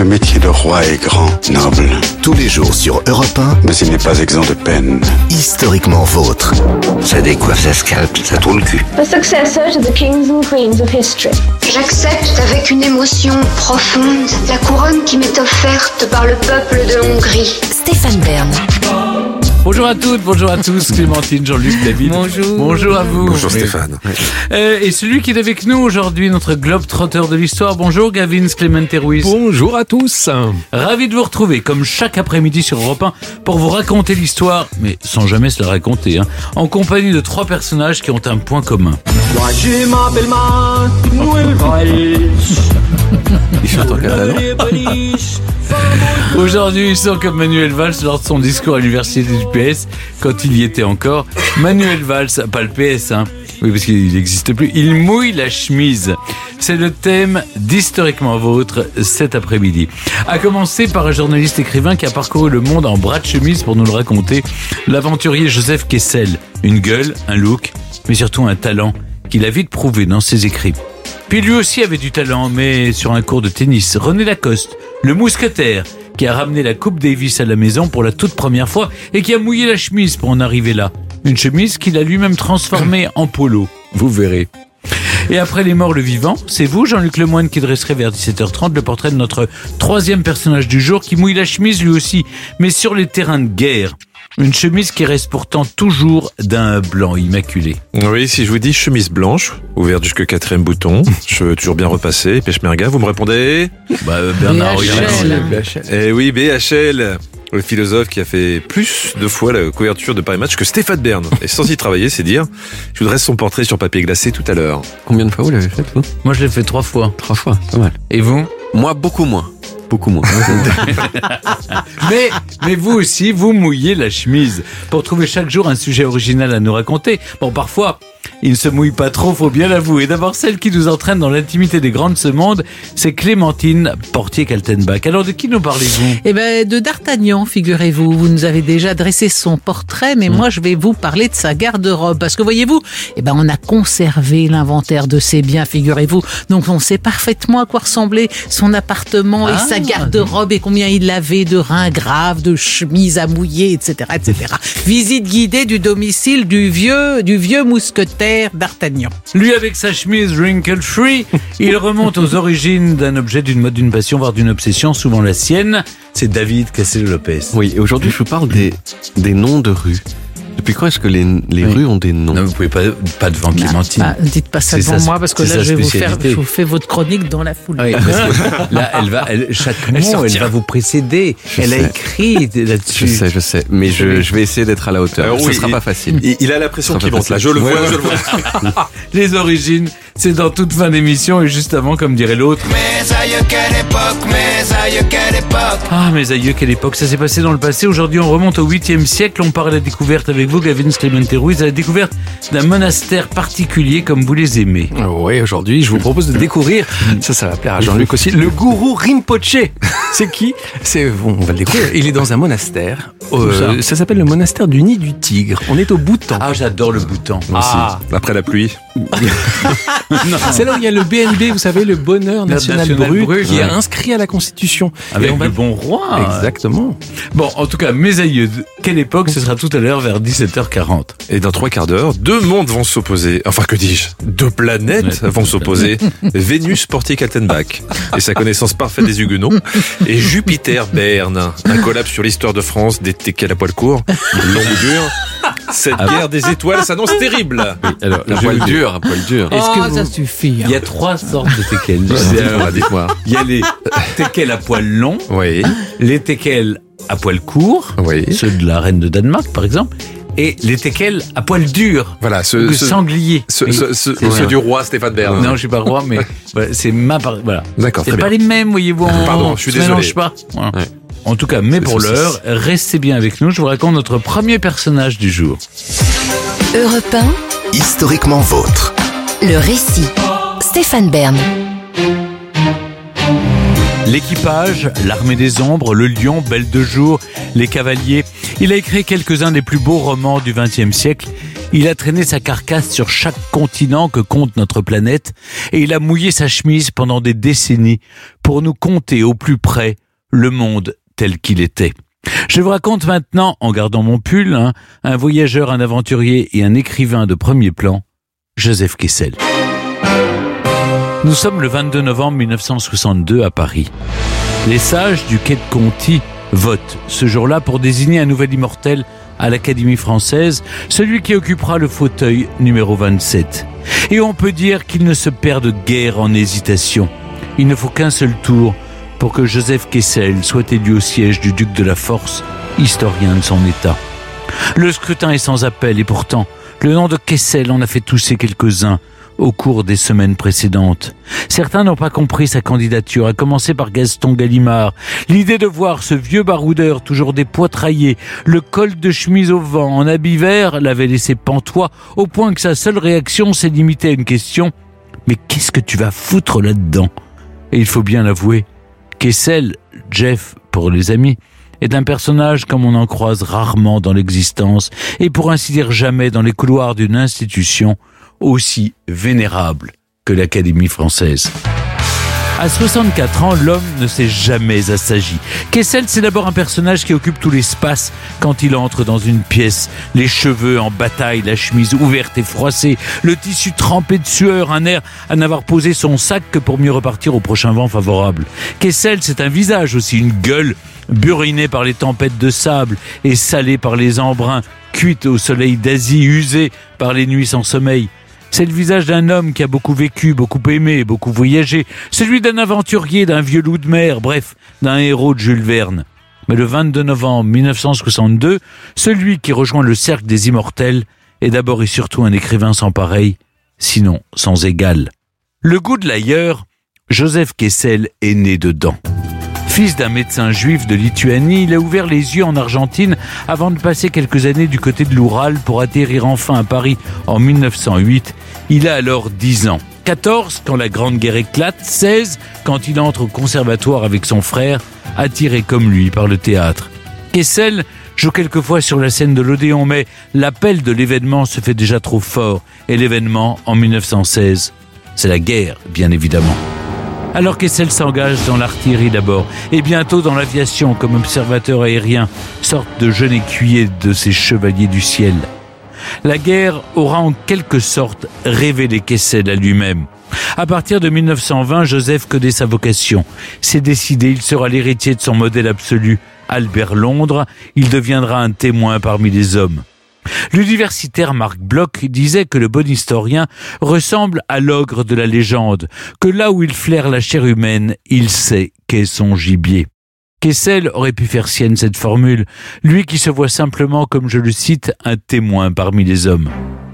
Le métier de roi est grand, noble, Tous les jours sur Europe 1, mais il n'est pas exempt de peine. historiquement vôtre. Ça décoiffe, ça scalpe, ça tourne le cul. The successor to the kings and queens of history. J'accepte avec une émotion profonde la couronne qui m'est offerte par le peuple de Hongrie. Stéphane Bern. Bonjour à toutes, bonjour à tous, Clémentine, Jean-Luc, David. Bonjour. Bonjour à vous. Bonjour Stéphane. Et celui qui est avec nous aujourd'hui, notre globe-trotteur de l'histoire. Bonjour Gavin Clemente Ruiz. Bonjour à tous. Ravi de vous retrouver, comme chaque après-midi sur Europe 1, pour vous raconter l'histoire, mais sans jamais se la raconter, en compagnie de trois personnages qui ont un point commun. Moi je m'appelle Manuel Valls. Il chante en catalan. Aujourd'hui, ils sont comme Manuel Valls lors de son discours à l'université du PS, quand il y était encore. Manuel Valls, pas le PS, oui, parce qu'il n'existe plus. Il mouille la chemise. C'est le thème d'Historiquement Vôtre cet après-midi. A commencer par un journaliste écrivain qui a parcouru le monde en bras de chemise pour nous le raconter. L'aventurier Joseph Kessel. Une gueule, un look, mais surtout un talent qu'il a vite prouvé dans ses écrits. Puis lui aussi avait du talent, mais sur un court de tennis. René Lacoste, le mousquetaire, qui a ramené la Coupe Davis à la maison pour la toute première fois et qui a mouillé la chemise pour en arriver là. Une chemise qu'il a lui-même transformée en polo. Vous verrez. Et après les morts, le vivant, c'est vous, Jean-Luc Lemoyne, qui dresserait vers 17h30 le portrait de notre troisième personnage du jour qui mouille la chemise lui aussi, mais sur les terrains de guerre. Une chemise qui reste pourtant toujours d'un blanc immaculé. Oui, si je vous dis chemise blanche, ouverte jusqu'au 4e bouton, cheveux toujours bien repassés, pêche-merga, vous me répondez Bernard BHL. Eh oui, BHL, le philosophe qui a fait plus de fois la couverture de Paris Match que Stéphane Bern. Et sans y travailler, c'est dire. Je vous dresse son portrait sur papier glacé tout à l'heure. Combien de fois vous l'avez fait, vous? Moi, je l'ai fait 3 fois. 3 fois, pas mal. Et vous? Moi, beaucoup moins. Beaucoup moins. Mais vous aussi, vous mouillez la chemise pour trouver chaque jour un sujet original à nous raconter. Bon, parfois, il ne se mouille pas trop, faut bien l'avouer. D'abord, celle qui nous entraîne dans l'intimité des grands de ce monde, c'est Clémentine Portier-Kaltenbach. Alors, de qui nous parlez-vous? Eh ben, de D'Artagnan, figurez-vous. Vous nous avez déjà dressé son portrait, mais moi, je vais vous parler de sa garde-robe. Parce que, voyez-vous, on a conservé l'inventaire de ses biens, figurez-vous. Donc, on sait parfaitement à quoi ressemblait son appartement et sa garde-robe et combien il avait de reins graves, de chemises à mouiller, etc., etc. Visite guidée du domicile du vieux mousquetaire D'Artagnan. Lui, avec sa chemise wrinkle-free, il remonte aux origines d'un objet, d'une mode, d'une passion, voire d'une obsession, souvent la sienne. C'est David Cassel-Lopez. Oui, et aujourd'hui, je vous parle des noms de rues. Depuis quand est-ce que les rues ont des noms? Non, vous pouvez pas devant Clémentine. Dites pas ça devant moi, parce que là, je vous fais votre chronique dans la foule. Oui, parce que là, chaque mot, elle va vous précéder. Elle a écrit là-dessus. Je sais, mais je vais essayer d'être à la hauteur. Ce sera pas facile. Il a la pression qui monte là, je le vois. Les origines, c'est dans toute fin d'émission et juste avant, comme dirait l'autre. Mes aïeux, quelle époque, mes aïeux, quelle époque. Ah, mes aïeux, quelle époque. Ça s'est passé dans le passé. Aujourd'hui, on remonte au 8e siècle. On part à la découverte avec vous, Gavin Clemente Ruiz, à la découverte d'un monastère particulier comme vous les aimez. Oui, aujourd'hui, je vous propose de découvrir, ça va plaire à Jean-Luc aussi, le gourou Rinpoche. C'est qui? On va le découvrir. Il est dans un monastère. Ça s'appelle le monastère du Nid du Tigre. On est au Bhoutan. Ah, j'adore le Bhoutan. Moi aussi. Après la pluie. C'est là où il y a le BNB, vous savez, le bonheur national brut, qui est inscrit à la Constitution. Avec le bon roi. Exactement. Bon, en tout cas, mes aïeux, quelle époque? Ce sera tout à l'heure vers 17h40. Et dans 3 quarts d'heure, 2 mondes vont s'opposer. Enfin, que dis-je? 2 planètes vont s'opposer. Vénus Portier-Kaltenbach et sa connaissance parfaite des Huguenots. Et Jupiter Bern, un collab sur l'histoire de France, des teckels à poil court, long ou dur. Cette guerre des étoiles s'annonce terrible. Oui, alors, à poil dur. Ça suffit. Il y a 3 sortes de teckels. Dites-moi. Il y a les teckels à poil long, Oui. les teckels à poil court, Oui. ceux de la reine de Danemark par exemple, et les teckels à poil dur, Voilà, sanglier. ceux du roi Stéphane Bern. Non, je suis pas roi, mais voilà, c'est voilà. D'accord, C'est très pas bien. les mêmes, voyez-vous. Pardon, je suis se désolé. mélange pas. Voilà. Ouais. En tout cas, mais pour l'heure, restez bien avec nous. Je vous raconte notre premier personnage du jour. Europe 1, Historiquement vôtre. le récit. Stéphane Bern. L'équipage, l'armée des ombres, le lion, Belle de jour, les cavaliers. Il a écrit quelques-uns des plus beaux romans du XXe siècle. Il a traîné sa carcasse sur chaque continent que compte notre planète et il a mouillé sa chemise pendant des décennies pour nous conter au plus près le monde tel qu'il était. Je vous raconte maintenant, en gardant mon pull, un voyageur, un aventurier et un écrivain de premier plan, Joseph Kessel. Nous sommes le 22 novembre 1962 à Paris. Les sages du quai de Conti votent ce jour-là pour désigner un nouvel immortel à l'Académie française, celui qui occupera le fauteuil numéro 27. Et on peut dire qu'il ne se perd guère en hésitation. Il ne faut qu'un seul tour pour que Joseph Kessel soit élu au siège du duc de la Force, historien de son état. Le scrutin est sans appel et pourtant, le nom de Kessel en a fait tousser quelques-uns au cours des semaines précédentes. Certains n'ont pas compris sa candidature, à commencer par Gaston Gallimard. L'idée de voir ce vieux baroudeur toujours dépoitraillé, le col de chemise au vent, en habit vert, l'avait laissé pantois, au point que sa seule réaction s'est limitée à une question « Mais qu'est-ce que tu vas foutre là-dedans ?» Et il faut bien l'avouer, Kessel, Jeff pour les amis, est un personnage comme on en croise rarement dans l'existence, et pour ainsi dire jamais dans les couloirs d'une institution aussi vénérable que l'Académie française. À 64 ans, l'homme ne s'est jamais assagi. Kessel, c'est d'abord un personnage qui occupe tout l'espace quand il entre dans une pièce. Les cheveux en bataille, la chemise ouverte et froissée, le tissu trempé de sueur, un air à n'avoir posé son sac que pour mieux repartir au prochain vent favorable. Kessel, c'est un visage aussi, une gueule burinée par les tempêtes de sable et salée par les embruns, cuite au soleil d'Asie, usée par les nuits sans sommeil. C'est le visage d'un homme qui a beaucoup vécu, beaucoup aimé, beaucoup voyagé, celui d'un aventurier, d'un vieux loup de mer, bref, d'un héros de Jules Verne. Mais le 22 novembre 1962, celui qui rejoint le cercle des immortels est d'abord et surtout un écrivain sans pareil, sinon sans égal. Le goût de l'ailleurs, Joseph Kessel est né dedans. Fils d'un médecin juif de Lituanie, il a ouvert les yeux en Argentine avant de passer quelques années du côté de l'Oural pour atterrir enfin à Paris en 1908. Il a alors 10 ans. 14 quand la Grande Guerre éclate, 16 quand il entre au conservatoire avec son frère, attiré comme lui par le théâtre. Kessel joue quelquefois sur la scène de l'Odéon, mais l'appel de l'événement se fait déjà trop fort. Et l'événement, en 1916, c'est la guerre, bien évidemment. Alors Kessel s'engage dans l'artillerie d'abord, et bientôt dans l'aviation comme observateur aérien, sorte de jeune écuyer de ces chevaliers du ciel. La guerre aura en quelque sorte révélé Kessel à lui-même. À partir de 1920, Joseph connaît sa vocation. C'est décidé, il sera l'héritier de son modèle absolu, Albert Londres. Il deviendra un témoin parmi les hommes. L'universitaire Marc Bloch disait que le bon historien ressemble à l'ogre de la légende, que là où il flaire la chair humaine, il sait qu'est son gibier. Kessel aurait pu faire sienne cette formule, lui qui se voit simplement, comme je le cite, un témoin parmi les hommes.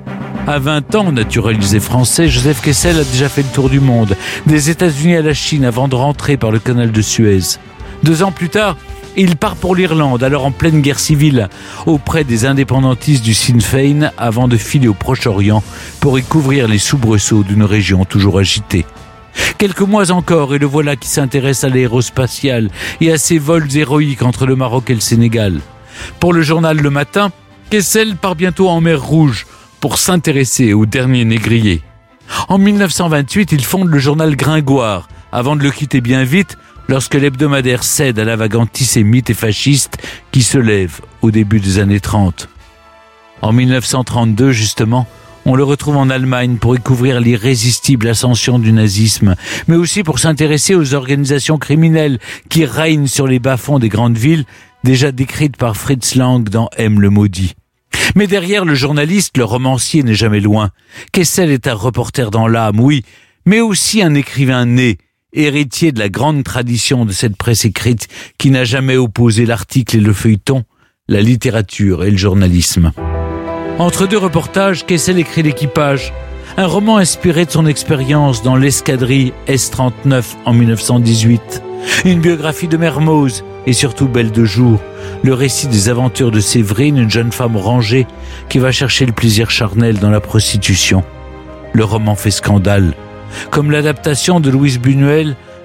À 20 ans, naturalisé français, Joseph Kessel a déjà fait le tour du monde, des États-Unis à la Chine avant de rentrer par le canal de Suez. 2 ans plus tard, il part pour l'Irlande, alors en pleine guerre civile, auprès des indépendantistes du Sinn Féin, avant de filer au Proche-Orient pour y couvrir les soubresauts d'une région toujours agitée. Quelques mois encore, et le voilà qui s'intéresse à l'aérospatiale et à ses vols héroïques entre le Maroc et le Sénégal. Pour le journal Le Matin, Kessel part bientôt en mer Rouge pour s'intéresser aux derniers négriers. En 1928, il fonde le journal Gringoire, avant de le quitter bien vite, lorsque l'hebdomadaire cède à la vague antisémite et fasciste qui se lève au début des années 30. En 1932, justement, on le retrouve en Allemagne pour y couvrir l'irrésistible ascension du nazisme, mais aussi pour s'intéresser aux organisations criminelles qui règnent sur les bas-fonds des grandes villes, déjà décrites par Fritz Lang dans M le maudit. Mais derrière le journaliste, le romancier n'est jamais loin. Kessel est un reporter dans l'âme, oui, mais aussi un écrivain né, héritier de la grande tradition de cette presse écrite qui n'a jamais opposé l'article et le feuilleton, la littérature et le journalisme. Entre 2 reportages, Kessel écrit L'Équipage, un roman inspiré de son expérience dans l'escadrille S-39 en 1918, une biographie de Mermoz et surtout Belle de jour, le récit des aventures de Séverine, une jeune femme rangée qui va chercher le plaisir charnel dans la prostitution. Le roman fait scandale. Comme l'adaptation de Louise Buñuel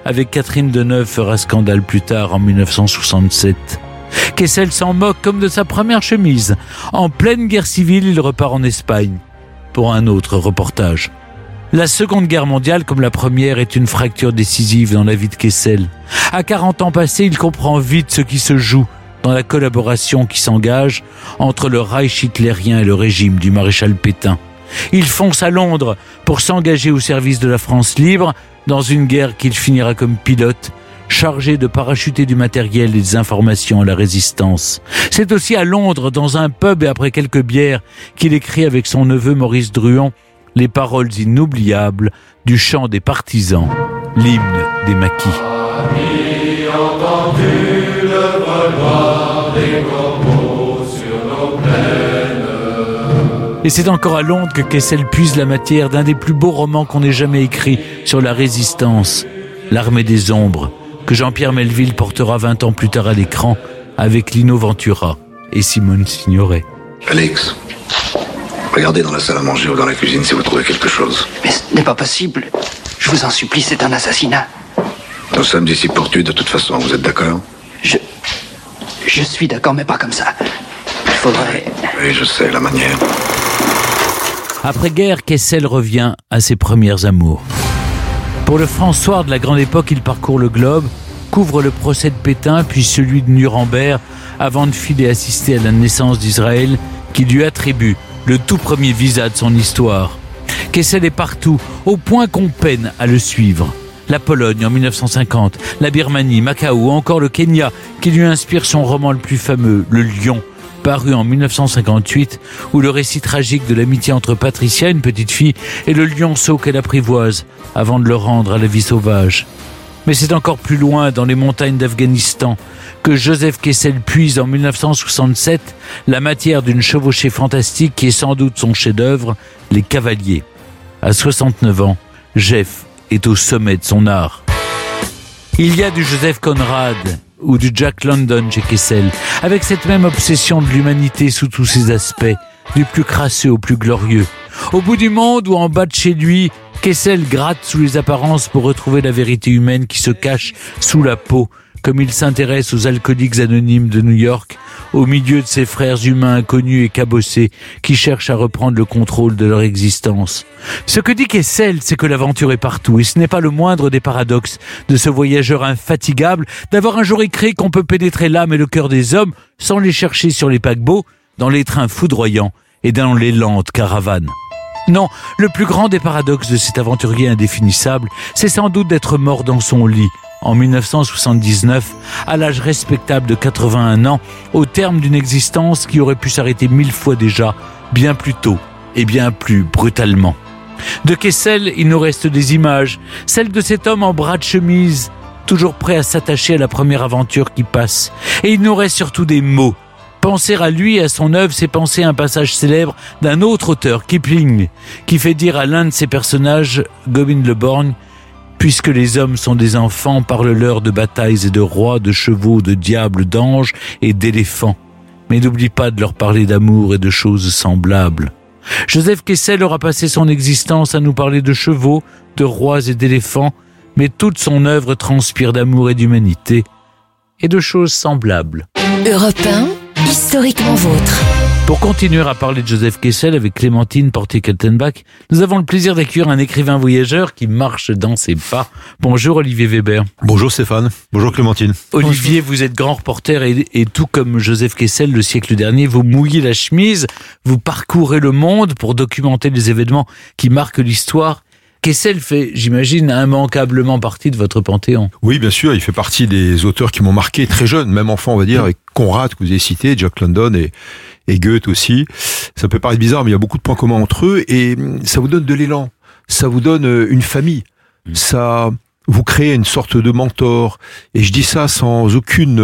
avec Catherine Deneuve fera scandale plus tard en 1967. Kessel s'en moque comme de sa première chemise. En pleine guerre civile, il repart en Espagne pour un autre reportage. La Seconde Guerre mondiale, comme la première, est une fracture décisive dans la vie de Kessel. À 40 ans passés, il comprend vite ce qui se joue dans la collaboration qui s'engage entre le Reich hitlérien et le régime du maréchal Pétain. Il fonce à Londres pour s'engager au service de la France libre dans une guerre qu'il finira comme pilote, chargé de parachuter du matériel et des informations à la résistance. C'est aussi à Londres, dans un pub et après quelques bières, qu'il écrit avec son neveu Maurice Druon les paroles inoubliables du chant des partisans, l'hymne des maquis. Et c'est encore à Londres que Kessel puise la matière d'un des plus beaux romans qu'on ait jamais écrit sur la résistance, L'Armée des Ombres, que Jean-Pierre Melville portera 20 ans plus tard à l'écran avec Lino Ventura et Simone Signoret. Alex, regardez dans la salle à manger ou dans la cuisine si vous trouvez quelque chose. Mais ce n'est pas possible. Je vous en supplie, c'est un assassinat. Nous sommes ici pour tuer de toute façon, vous êtes d'accord? Je suis d'accord, mais pas comme ça. Il faudrait... Oui, je sais, la manière. Après-guerre, Kessel revient à ses premières amours. Pour le François de la grande époque, il parcourt le globe, couvre le procès de Pétain, puis celui de Nuremberg, avant de filer assister à la naissance d'Israël, qui lui attribue le tout premier visa de son histoire. Kessel est partout, au point qu'on peine à le suivre. La Pologne en 1950, la Birmanie, Macao ou encore le Kenya, qui lui inspire son roman le plus fameux, Le Lion, paru en 1958, où le récit tragique de l'amitié entre Patricia, une petite fille, et le lionceau qu'elle apprivoise, avant de le rendre à la vie sauvage. Mais c'est encore plus loin, dans les montagnes d'Afghanistan, que Joseph Kessel puise en 1967 la matière d'une chevauchée fantastique qui est sans doute son chef-d'œuvre, Les Cavaliers. À 69 ans, Jeff est au sommet de son art. Il y a du Joseph Conrad ou du Jack London chez Kessel, avec cette même obsession de l'humanité sous tous ses aspects, du plus crasseux au plus glorieux. Au bout du monde ou en bas de chez lui, Kessel gratte sous les apparences pour retrouver la vérité humaine qui se cache sous la peau, comme il s'intéresse aux alcooliques anonymes de New York, au milieu de ses frères humains inconnus et cabossés qui cherchent à reprendre le contrôle de leur existence. Ce que dit Kessel, c'est que l'aventure est partout, et ce n'est pas le moindre des paradoxes de ce voyageur infatigable d'avoir un jour écrit qu'on peut pénétrer l'âme et le cœur des hommes sans les chercher sur les paquebots, dans les trains foudroyants et dans les lentes caravanes. Non, le plus grand des paradoxes de cet aventurier indéfinissable, c'est sans doute d'être mort dans son lit, en 1979, à l'âge respectable de 81 ans, au terme d'une existence qui aurait pu s'arrêter 1000 fois déjà, bien plus tôt et bien plus brutalement. De Kessel, il nous reste des images, celles de cet homme en bras de chemise, toujours prêt à s'attacher à la première aventure qui passe. Et il nous reste surtout des mots. Penser à lui et à son œuvre, c'est penser à un passage célèbre d'un autre auteur, Kipling, qui fait dire à l'un de ses personnages, Gobind le Borgne, puisque les hommes sont des enfants, parle-leur de batailles et de rois, de chevaux, de diables, d'anges et d'éléphants. Mais n'oublie pas de leur parler d'amour et de choses semblables. Joseph Kessel aura passé son existence à nous parler de chevaux, de rois et d'éléphants, mais toute son œuvre transpire d'amour et d'humanité et de choses semblables. Europe 1, historiquement vôtre. Pour continuer à parler de Joseph Kessel avec Clémentine Portier-Kaltenbach, nous avons le plaisir d'accueillir un écrivain voyageur qui marche dans ses pas. Bonjour Olivier Weber. Bonjour Stéphane. Bonjour Clémentine. Olivier, vous êtes grand reporter et tout comme Joseph Kessel le siècle dernier, vous mouillez la chemise, vous parcourez le monde pour documenter les événements qui marquent l'histoire. Kessel fait, j'imagine, immanquablement partie de votre panthéon. Oui, bien sûr, il fait partie des auteurs qui m'ont marqué très jeune, même enfant, on va dire, avec Conrad, que vous avez cité, Jack London et Goethe aussi. Ça peut paraître bizarre, mais il y a beaucoup de points communs entre eux, et ça vous donne de l'élan, ça vous donne une famille, ça vous crée une sorte de mentor, et je dis ça sans aucune,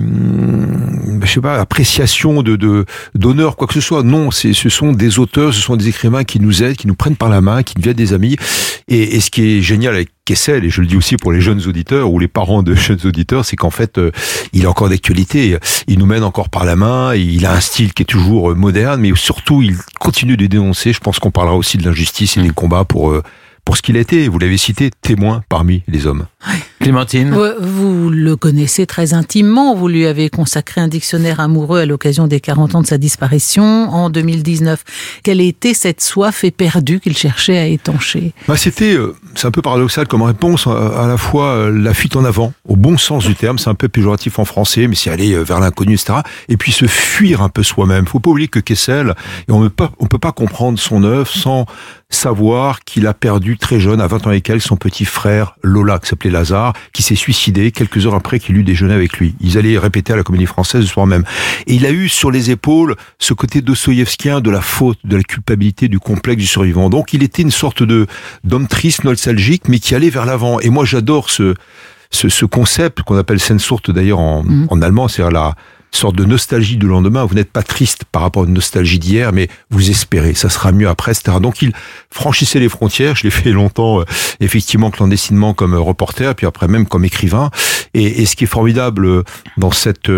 appréciation d'honneur, quoi que ce soit. Non, ce sont des auteurs, ce sont des écrivains qui nous aident, qui nous prennent par la main, qui deviennent des amis, et ce qui est génial avec Kessel, et je le dis aussi pour les jeunes auditeurs ou les parents de jeunes auditeurs, c'est qu'en fait, il est encore d'actualité. Il nous mène encore par la main. Il a un style qui est toujours moderne, mais surtout, il continue de dénoncer. Je pense qu'on parlera aussi de l'injustice et des combats pour pour ce qu'il a été. Vous l'avez cité, témoin parmi les hommes. Clémentine. Vous le connaissez très intimement. Vous lui avez consacré un dictionnaire amoureux à l'occasion des 40 ans de sa disparition en 2019. Quelle était cette soif éperdue qu'il cherchait à étancher ? C'est un peu paradoxal comme réponse, à la fois la fuite en avant, au bon sens du terme, c'est un peu péjoratif en français, mais c'est aller vers l'inconnu, etc. Et puis se fuir un peu soi-même. Faut pas oublier que Kessel, et on peut pas comprendre son œuvre sans savoir qu'il a perdu très jeune, à 20 ans et quelques, son petit frère Lola, qui s'appelait Lazare, qui s'est suicidé quelques heures après qu'il eut déjeuné avec lui. Ils allaient répéter à la Comédie Française le soir même. Et il a eu sur les épaules ce côté dostoïevskien de la faute, de la culpabilité, du complexe du survivant. Donc il était une sorte d'homme triste, nostalgique, mais qui allait vers l'avant. Et moi j'adore ce concept qu'on appelle Sehnsucht d'ailleurs en allemand, c'est-à-dire la sorte de nostalgie du lendemain. Vous n'êtes pas triste par rapport à une nostalgie d'hier, mais vous espérez, ça sera mieux après, etc. Donc il franchissait les frontières. Je l'ai fait longtemps, effectivement, clandestinement comme reporter, puis après même comme écrivain. Et ce qui est formidable dans cette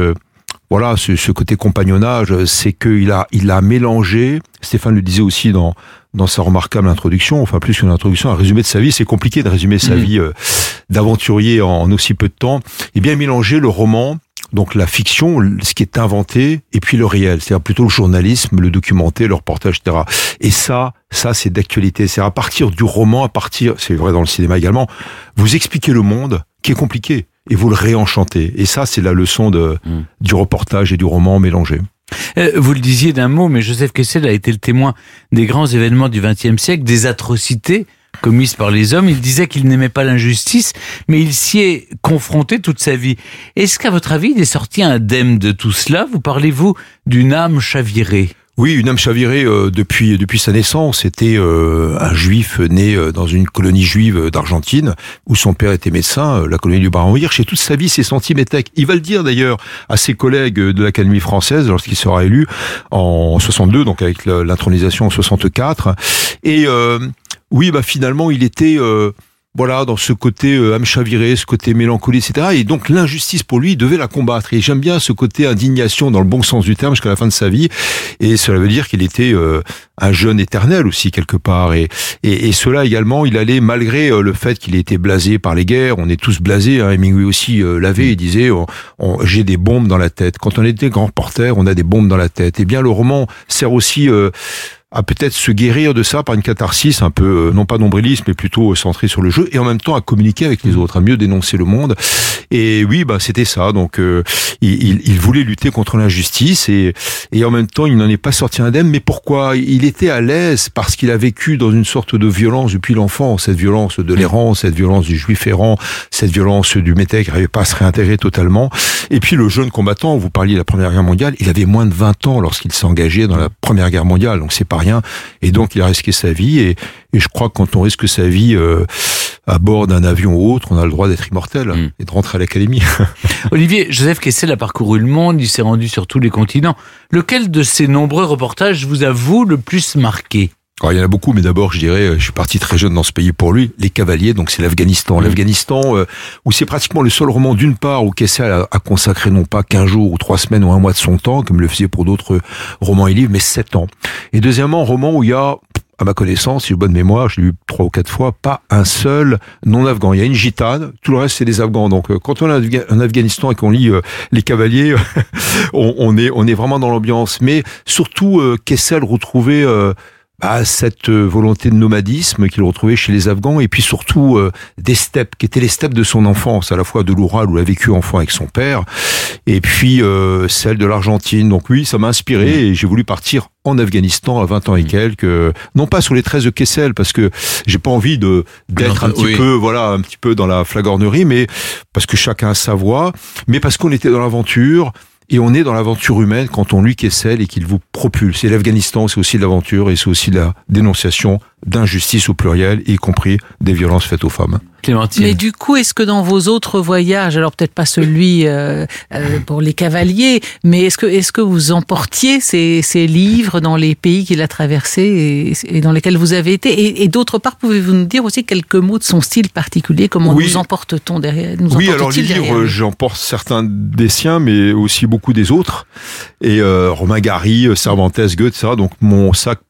ce côté compagnonnage, c'est qu'il a mélangé. Stéphane le disait aussi dans sa remarquable introduction, enfin plus qu'une introduction, un résumé de sa vie. C'est compliqué de résumer sa vie d'aventurier en aussi peu de temps. Et bien mélanger le roman, donc la fiction, ce qui est inventé, et puis le réel, c'est-à-dire plutôt le journalisme, le documenté, le reportage, etc. Et ça c'est d'actualité. C'est à partir du roman, c'est vrai dans le cinéma également, vous expliquez le monde qui est compliqué et vous le réenchantez. Et ça, c'est la leçon du reportage et du roman mélangé. Vous le disiez d'un mot, mais Joseph Kessel a été le témoin des grands événements du XXe siècle, des atrocités commises par les hommes. Il disait qu'il n'aimait pas l'injustice, mais il s'y est confronté toute sa vie. Est-ce qu'à votre avis, il est sorti indemne de tout cela ? Parlez-vous d'une âme chavirée ? Oui, une âme chavirée depuis sa naissance. C'était un juif né dans une colonie juive d'Argentine où son père était médecin, la colonie du Baron Hirsch. Et toute sa vie s'est senti métèque. Il va le dire d'ailleurs à ses collègues de l'Académie française lorsqu'il sera élu en 62, donc avec l'intronisation en 64. Et finalement, il était dans ce côté âme chavirée, ce côté mélancolie, etc. Et donc l'injustice pour lui, il devait la combattre. Et j'aime bien ce côté indignation dans le bon sens du terme jusqu'à la fin de sa vie. Et cela veut dire qu'il était un jeune éternel aussi quelque part. Et cela également, il allait malgré le fait qu'il ait été blasé par les guerres. On est tous blasés. Hemingway aussi l'avait. Il disait j'ai des bombes dans la tête. Quand on était grand reporter, on a des bombes dans la tête. Et bien le roman sert aussi à peut-être se guérir de ça par une catharsis un peu, non pas nombriliste, mais plutôt centrée sur le jeu, et en même temps à communiquer avec les autres, à mieux dénoncer le monde. Et oui, c'était ça. Donc, il voulait lutter contre l'injustice, et en même temps, il n'en est pas sorti indemne. Mais pourquoi ? Il était à l'aise parce qu'il a vécu dans une sorte de violence depuis l'enfance, cette violence de l'errant, cette violence du juif errant, cette violence du métèque qui n'arrivait pas à se réintégrer totalement. Et puis le jeune combattant, vous parliez de la Première Guerre mondiale, il avait moins de 20 ans lorsqu'il s'est engagé dans la Première Guerre mondiale, donc c'est pas rien. Et donc il a risqué sa vie, et je crois que quand on risque sa vie à bord d'un avion ou autre, on a le droit d'être immortel et de rentrer à l'Académie. Olivier, Joseph Kessel a parcouru le monde, il s'est rendu sur tous les continents. Lequel de ces nombreux reportages vous a, vous, le plus marqué ? Alors, il y en a beaucoup, mais d'abord, je dirais, je suis parti très jeune dans ce pays pour lui, Les Cavaliers, donc c'est l'Afghanistan. L'Afghanistan, où c'est pratiquement le seul roman, d'une part, où Kessel a consacré non pas 15 jours ou 3 semaines ou 1 mois de son temps, comme le faisait pour d'autres romans et livres, mais 7 ans. Et deuxièmement, roman où il y a, à ma connaissance, si j'ai bonne mémoire, je l'ai lu 3 ou 4 fois, pas un seul non-afghan. Il y a une gitane, tout le reste c'est des Afghans. Donc quand on est en Afghanistan et qu'on lit Les Cavaliers, on est vraiment dans l'ambiance. Mais surtout, Kessel retrouvait cette volonté de nomadisme qu'il retrouvait chez les Afghans, et puis surtout des steppes, qui étaient les steppes de son enfance, à la fois de l'Oural où il a vécu enfant avec son père, et puis celle de l'Argentine. Donc oui, ça m'a inspiré, et j'ai voulu partir en Afghanistan à 20 ans et quelques, non pas sur les traces de Kessel, parce que j'ai pas envie d'être un petit peu dans la flagornerie, mais parce que chacun a sa voix, mais parce qu'on était dans l'aventure. Et on est dans l'aventure humaine quand on lit Kessel et qu'il vous propulse. Et l'Afghanistan, c'est aussi de l'aventure, et c'est aussi de la dénonciation d'injustice au pluriel, y compris des violences faites aux femmes. Clémentine. Mais du coup, est-ce que dans vos autres voyages, alors peut-être pas celui pour les Cavaliers, mais est-ce que vous emportiez ces livres dans les pays qu'il a traversés et dans lesquels vous avez été, et d'autre part, pouvez-vous nous dire aussi quelques mots de son style particulier? Comment nous emporte-t-on derrière? Oui, alors les livres, j'emporte certains des siens, mais aussi beaucoup des autres. Et Romain Gary, Cervantes, Goethe, ça. Donc mon sac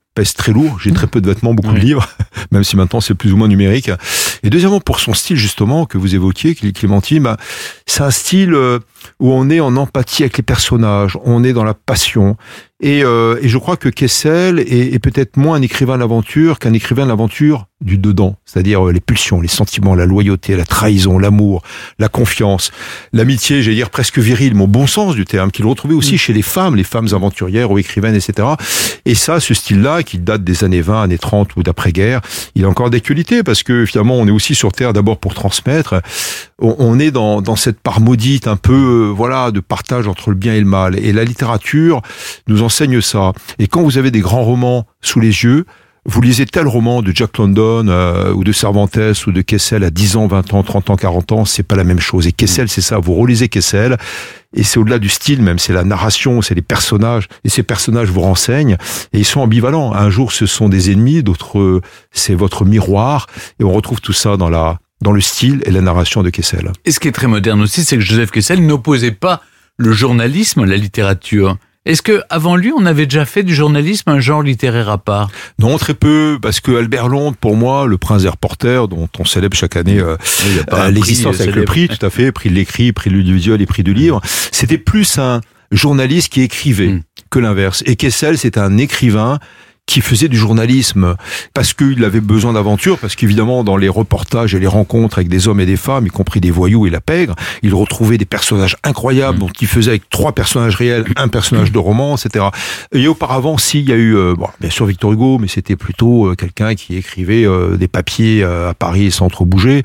pèse très lourd. J'ai très peu de vêtements, beaucoup de livres, même si maintenant c'est plus ou moins numérique. Et deuxièmement, pour son style justement que vous évoquiez, Clémentine, c'est un style où on est en empathie avec les personnages, on est dans la passion. Et je crois que Kessel est peut-être moins un écrivain d'aventure qu'un écrivain d'aventure du dedans, c'est-à-dire les pulsions, les sentiments, la loyauté, la trahison, l'amour, la confiance, l'amitié, j'allais dire presque virile, mon bon sens du terme, qu'il retrouvait aussi chez les femmes aventurières ou écrivaines, etc. Et ça, ce style-là, qui date des années 20, années 30 ou d'après-guerre, il a encore d'actualité parce que finalement, on est aussi sur Terre d'abord pour transmettre. On est dans cette part maudite un peu, de partage entre le bien et le mal. Et la littérature nous enseigne ça. Et quand vous avez des grands romans sous les yeux, vous lisez tel roman de Jack London ou de Cervantes ou de Kessel à 10 ans, 20 ans, 30 ans, 40 ans, c'est pas la même chose. Et Kessel, c'est ça, vous relisez Kessel, et c'est au-delà du style même, c'est la narration, c'est les personnages, et ces personnages vous renseignent, et ils sont ambivalents. Un jour, ce sont des ennemis, d'autres, c'est votre miroir, et on retrouve tout ça dans le style et la narration de Kessel. Et ce qui est très moderne aussi, c'est que Joseph Kessel n'opposait pas le journalisme à la littérature. Est-ce que avant lui, on avait déjà fait du journalisme un genre littéraire à part? Non, très peu, parce que Albert Londres, pour moi, le prince des reporters, dont on célèbre chaque année l'existence avec le prix, tout à fait, prix de l'écrit, prix de l'audiovisuel et prix du livre, c'était plus un journaliste qui écrivait que l'inverse. Et Kessel, c'est un écrivain qui faisait du journalisme parce qu'il avait besoin d'aventure, parce qu'évidemment dans les reportages et les rencontres avec des hommes et des femmes, y compris des voyous et la pègre, il retrouvait des personnages incroyables dont il faisait avec 3 personnages réels, un personnage de roman, etc. Et auparavant, il y a eu bien sûr Victor Hugo, mais c'était plutôt quelqu'un qui écrivait des papiers à Paris sans trop bouger,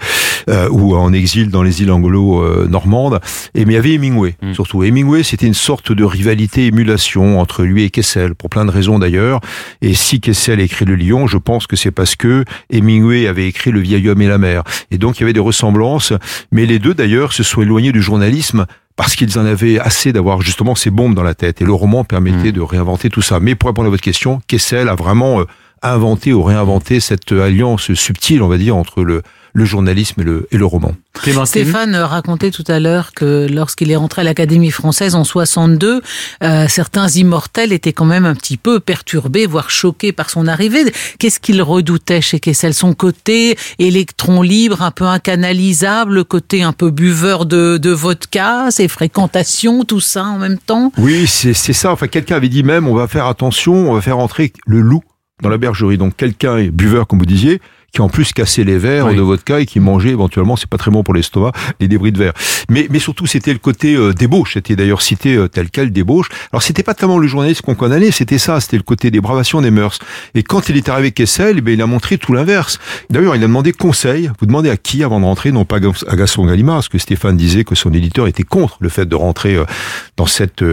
ou en exil dans les îles anglo-normandes. Mais il y avait Hemingway, surtout. Hemingway, c'était une sorte de rivalité, émulation entre lui et Kessel, pour plein de raisons d'ailleurs. Et si Kessel a écrit Le Lion, je pense que c'est parce que Hemingway avait écrit Le Vieil Homme et la Mer. Et donc il y avait des ressemblances, mais les deux d'ailleurs se sont éloignés du journalisme parce qu'ils en avaient assez d'avoir justement ces bombes dans la tête. Et le roman permettait de réinventer tout ça. Mais pour répondre à votre question, Kessel a vraiment inventé ou réinventé cette alliance subtile, on va dire, entre le journalisme et le roman. Stéphane racontait tout à l'heure que lorsqu'il est rentré à l'Académie française en 62, certains immortels étaient quand même un petit peu perturbés, voire choqués par son arrivée. Qu'est-ce qu'il redoutait chez Kessel? Son côté électron libre, un peu incanalisable, le côté un peu buveur de vodka, ses fréquentations, tout ça en même temps? Oui, c'est ça. Enfin, quelqu'un avait dit même, on va faire attention, on va faire entrer le loup dans la bergerie. Donc quelqu'un est buveur, comme vous disiez, qui en plus cassait les verres de vodka et qui mangeait éventuellement, c'est pas très bon pour l'estomac, les débris de verre. Mais surtout, c'était le côté débauche. C'était d'ailleurs cité tel quel, débauche. Alors, c'était pas tellement le journaliste qu'on condamnait, c'était ça, c'était le côté dépravation des mœurs. Et quand il est arrivé Kessel, il a montré tout l'inverse. D'ailleurs, il a demandé conseil. Vous demandez à qui avant de rentrer? Non pas à Gaston Gallimard, parce que Stéphane disait que son éditeur était contre le fait de rentrer dans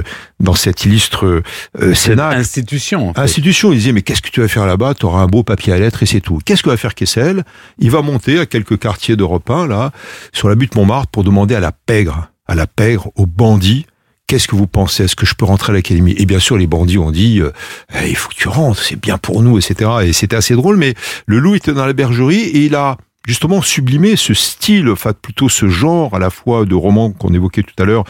cette illustre cénacle. Institution. En fait. Institution. Il disait, mais qu'est-ce que tu vas faire là-bas? Tu auras un beau papier à lettres et c'est tout. Qu'est-ce que va faire Kessel? Il va monter à quelques quartiers d'Europe 1, là, sur la butte Montmartre, pour demander à la pègre, aux bandits, qu'est-ce que vous pensez? Est-ce que je peux rentrer à l'Académie? Et bien sûr, les bandits ont dit, il faut que tu rentres, c'est bien pour nous, etc. Et c'était assez drôle, mais le loup était dans la bergerie et il a justement sublimé ce style, enfin plutôt ce genre à la fois de roman qu'on évoquait tout à l'heure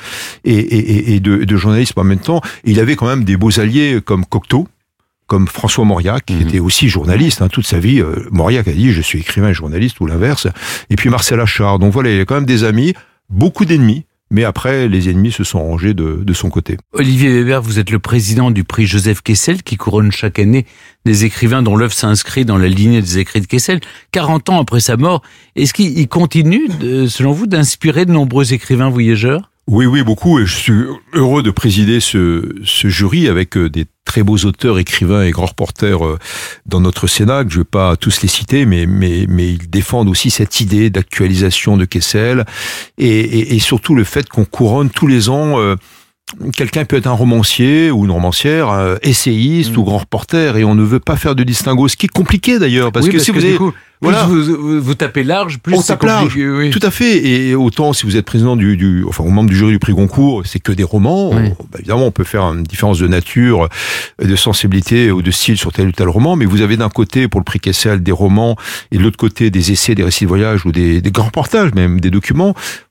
et de journalisme en même temps. Et il avait quand même des beaux alliés comme Cocteau, comme François Mauriac, qui était aussi journaliste, toute sa vie. Mauriac a dit, je suis écrivain et journaliste, ou l'inverse. Et puis Marcel Achard. Donc voilà, il a quand même des amis, beaucoup d'ennemis, mais après, les ennemis se sont rangés de son côté. Olivier Weber, vous êtes le président du prix Joseph Kessel, qui couronne chaque année des écrivains dont l'œuvre s'inscrit dans la lignée des écrits de Kessel. 40 ans après sa mort, est-ce qu'il continue, selon vous, d'inspirer de nombreux écrivains voyageurs? Oui, beaucoup. Et je suis heureux de présider ce jury avec des très beaux auteurs, écrivains et grands reporters dans notre Cénacle. Je ne vais pas tous les citer, mais ils défendent aussi cette idée d'actualisation de Kessel et surtout le fait qu'on couronne tous les ans. Quelqu'un peut être un romancier ou une romancière, essayiste ou grand reporter, et on ne veut pas faire de distinguo, ce qui est compliqué d'ailleurs, parce que si vous avez... Voilà. Plus vous tapez large, plus c'est compliqué. Oui. Tout à fait. Et autant si vous êtes président ou membre du jury du prix Goncourt, c'est que des romans. Oui. Évidemment, on peut faire une différence de nature, de sensibilité ou de style sur tel ou tel roman, mais vous avez d'un côté, pour le prix Kessel, des romans, et de l'autre côté, des essais, des récits de voyage ou des grands reportages, même des documents. Voilà.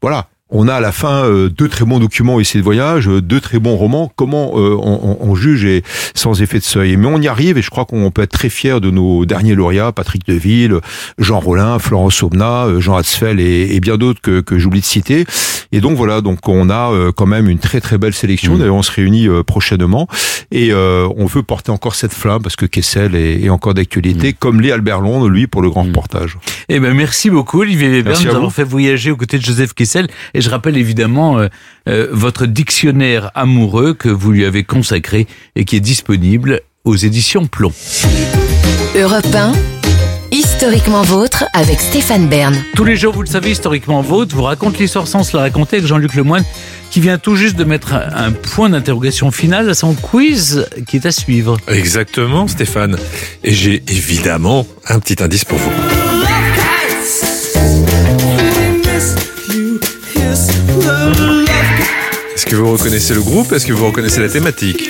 on a à la fin 2 très bons documents essais de voyage, 2 très bons romans. Comment on juge et sans effet de seuil. Mais on y arrive et je crois qu'on peut être très fier de nos derniers lauréats, Patrick Deville, Jean Rollin, Florence Aubenas, Jean Hatzfeld et bien d'autres que j'oublie de citer. Et donc voilà, donc on a quand même une très très belle sélection. D'ailleurs, on se réunit prochainement et on veut porter encore cette flamme parce que Kessel est encore d'actualité, comme l'est Albert Londres, lui, pour le grand reportage. Eh ben, merci beaucoup, Olivier Weber, Merci nous à avons vous. fait voyager aux côtés de Joseph Kessel. Et je rappelle évidemment votre dictionnaire amoureux que vous lui avez consacré et qui est disponible aux éditions Plomb. Europe 1, historiquement vôtre avec Stéphane Bern. Tous les jours, vous le savez, historiquement vôtre, vous raconte l'histoire sans se la raconter avec Jean-Luc Lemoyne, qui vient tout juste de mettre un point d'interrogation final à son quiz qui est à suivre. Exactement, Stéphane. Et j'ai évidemment un petit indice pour vous. Est-ce que vous reconnaissez le groupe? Est-ce que vous reconnaissez la thématique?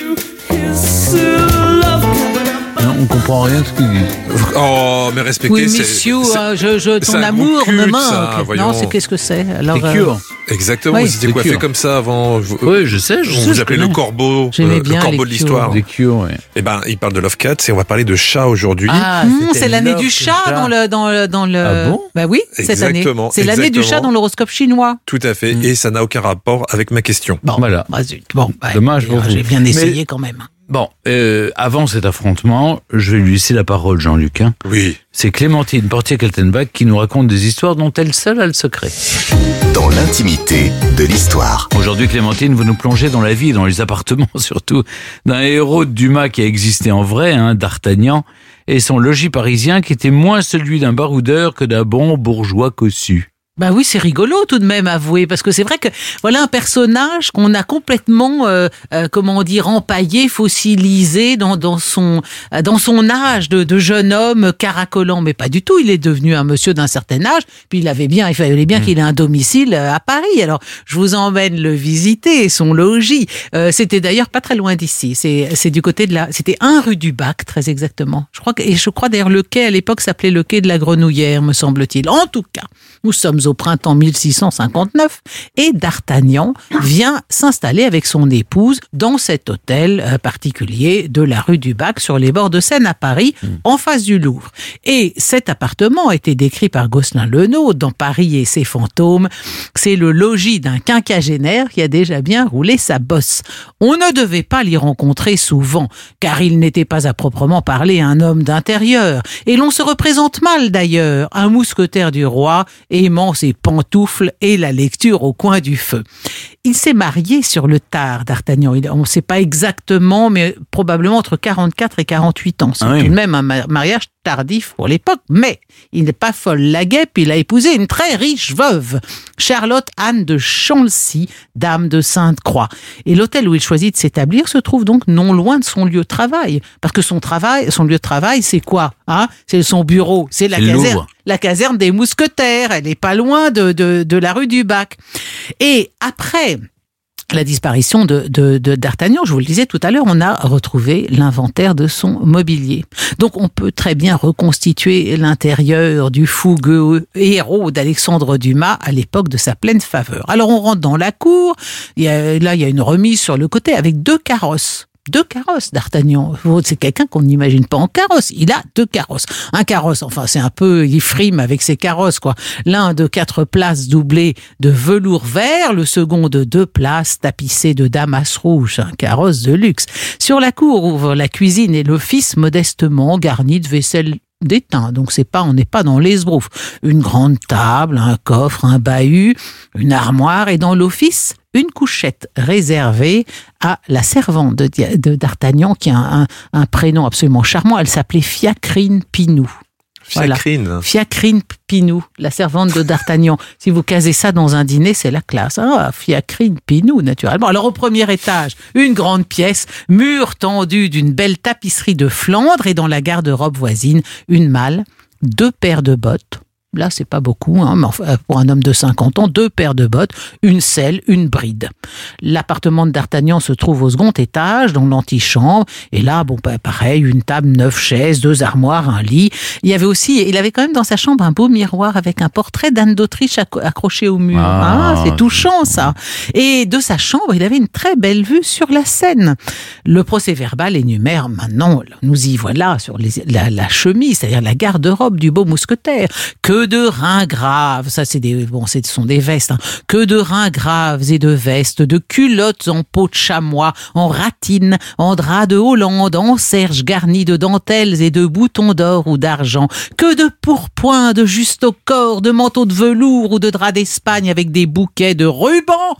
Non, on comprend rien de ce qu'il dit. Oh, mais respectez... Oui, Miss You, c'est ton un amour groupe culte, me ça, manque. voyons. Non, c'est qu'est-ce que c'est? Alors, Les Cure. Exactement, Oui. vous étiez Les coiffé Cure. comme ça avant. Oui, je sais. On vous appelait le corbeau, J'aimais le bien corbeau les de l'histoire. Des Cure, oui. Eh ben, il parle de Love Cats et on va parler de chat aujourd'hui. Ah, c'est l'année du chat dans le. Ah bon? Bah oui, cette année. Exactement, C'est l'année du exactement. chat dans l'horoscope chinois. Tout à fait, et ça n'a aucun rapport avec ma question. Bon, Voilà. bah zut. Bon, bah, Dommage pour vous. j'ai bien essayé Mais- quand même. Bon, avant cet affrontement, je vais lui laisser la parole, Jean-Luc. Hein. Oui. C'est Clémentine Portier-Kaltenbach qui nous raconte des histoires dont elle seule a le secret. Dans l'intimité de l'histoire. Aujourd'hui, Clémentine, vous nous plongez dans la vie et dans les appartements, surtout, d'un héros de Dumas qui a existé en vrai, D'Artagnan, et son logis parisien qui était moins celui d'un baroudeur que d'un bon bourgeois cossu. Bah oui, c'est rigolo tout de même, avoué, parce que c'est vrai que voilà un personnage qu'on a complètement, comment dire, empaillé, fossilisé dans son âge de jeune homme caracolant, mais pas du tout. Il est devenu un monsieur d'un certain âge, puis il fallait bien qu'il ait un domicile à Paris. Alors je vous emmène le visiter, son logis. C'était d'ailleurs pas très loin d'ici. C'est du côté c'était 1 rue du Bac, très exactement. Je crois d'ailleurs le quai à l'époque s'appelait le quai de la Grenouillère, me semble-t-il. En tout cas, nous sommes au printemps 1659 et D'Artagnan vient s'installer avec son épouse dans cet hôtel particulier de la rue du Bac sur les bords de Seine à Paris, en face du Louvre. Et cet appartement a été décrit par Gosselin Lenôtre dans Paris et ses fantômes. C'est le logis d'un quinquagénaire qui a déjà bien roulé sa bosse. On ne devait pas l'y rencontrer souvent, car il n'était pas à proprement parler un homme d'intérieur. Et l'on se représente mal d'ailleurs, un mousquetaire du roi aimant ses pantoufles et la lecture au coin du feu. Il s'est marié sur le tard, D'Artagnan. On ne sait pas exactement, mais probablement entre 44 et 48 ans. C'est tout de même un mariage tardif pour l'époque, mais il n'est pas folle la guêpe, il a épousé une très riche veuve, Charlotte Anne de Chancy, dame de Sainte-Croix. Et l'hôtel où il choisit de s'établir se trouve donc non loin de son lieu de travail, parce que son lieu de travail, c'est quoi? C'est son bureau, c'est la caserne des mousquetaires, elle n'est pas loin de la rue du Bac. Et après la disparition de D'Artagnan, je vous le disais tout à l'heure, on a retrouvé l'inventaire de son mobilier. Donc on peut très bien reconstituer l'intérieur du fougueux héros d'Alexandre Dumas à l'époque de sa pleine faveur. Alors on rentre dans la cour, il y a une remise sur le côté avec 2 carrosses. 2 carrosses, D'Artagnan. C'est quelqu'un qu'on n'imagine pas en carrosse. Il a 2 carrosses. Un carrosse, enfin, c'est un peu, il frime avec ses carrosses, quoi. L'un de 4 places doublé de velours vert, le second de 2 places tapissé de damas rouge. Un carrosse de luxe. Sur la cour ouvrent la cuisine et l'office modestement garni de vaisselle d'étain, donc on n'est pas dans l'esbrouf. Une grande table, un coffre, un bahut, une armoire et dans l'office, une couchette réservée à la servante de D'Artagnan qui a un prénom absolument charmant. Elle s'appelait Fiacrine Pinou. Fiacrine. Voilà. Fiacrine Pinou, la servante de D'Artagnan. Si vous casez ça dans un dîner, c'est la classe. Fiacrine Pinou, naturellement. Alors, au premier étage, une grande pièce, mur tendu d'une belle tapisserie de Flandre et dans la garde-robe voisine, une malle, 2 paires de bottes, Là, c'est pas beaucoup, hein, mais enfin, pour un homme de 50 ans, 2 paires de bottes, une selle, une bride. L'appartement de D'Artagnan se trouve au second étage, dans l'antichambre. Et là, pareil, une table, 9 chaises, 2 armoires, un lit. Il avait quand même dans sa chambre un beau miroir avec un portrait d'Anne d'Autriche accroché au mur. C'est touchant, ça. Et de sa chambre, il avait une très belle vue sur la Seine. Le procès-verbal énumère maintenant, nous y voilà, sur la chemise, c'est-à-dire la garde-robe du beau mousquetaire. Que de reins graves, ça ce sont des vestes, hein. Que de reins graves et de vestes, de culottes en peau de chamois, en ratine, en drap de Hollande, en serge garni de dentelles et de boutons d'or ou d'argent. Que de pourpoints, de juste au corps, de manteaux de velours ou de draps d'Espagne avec des bouquets de rubans.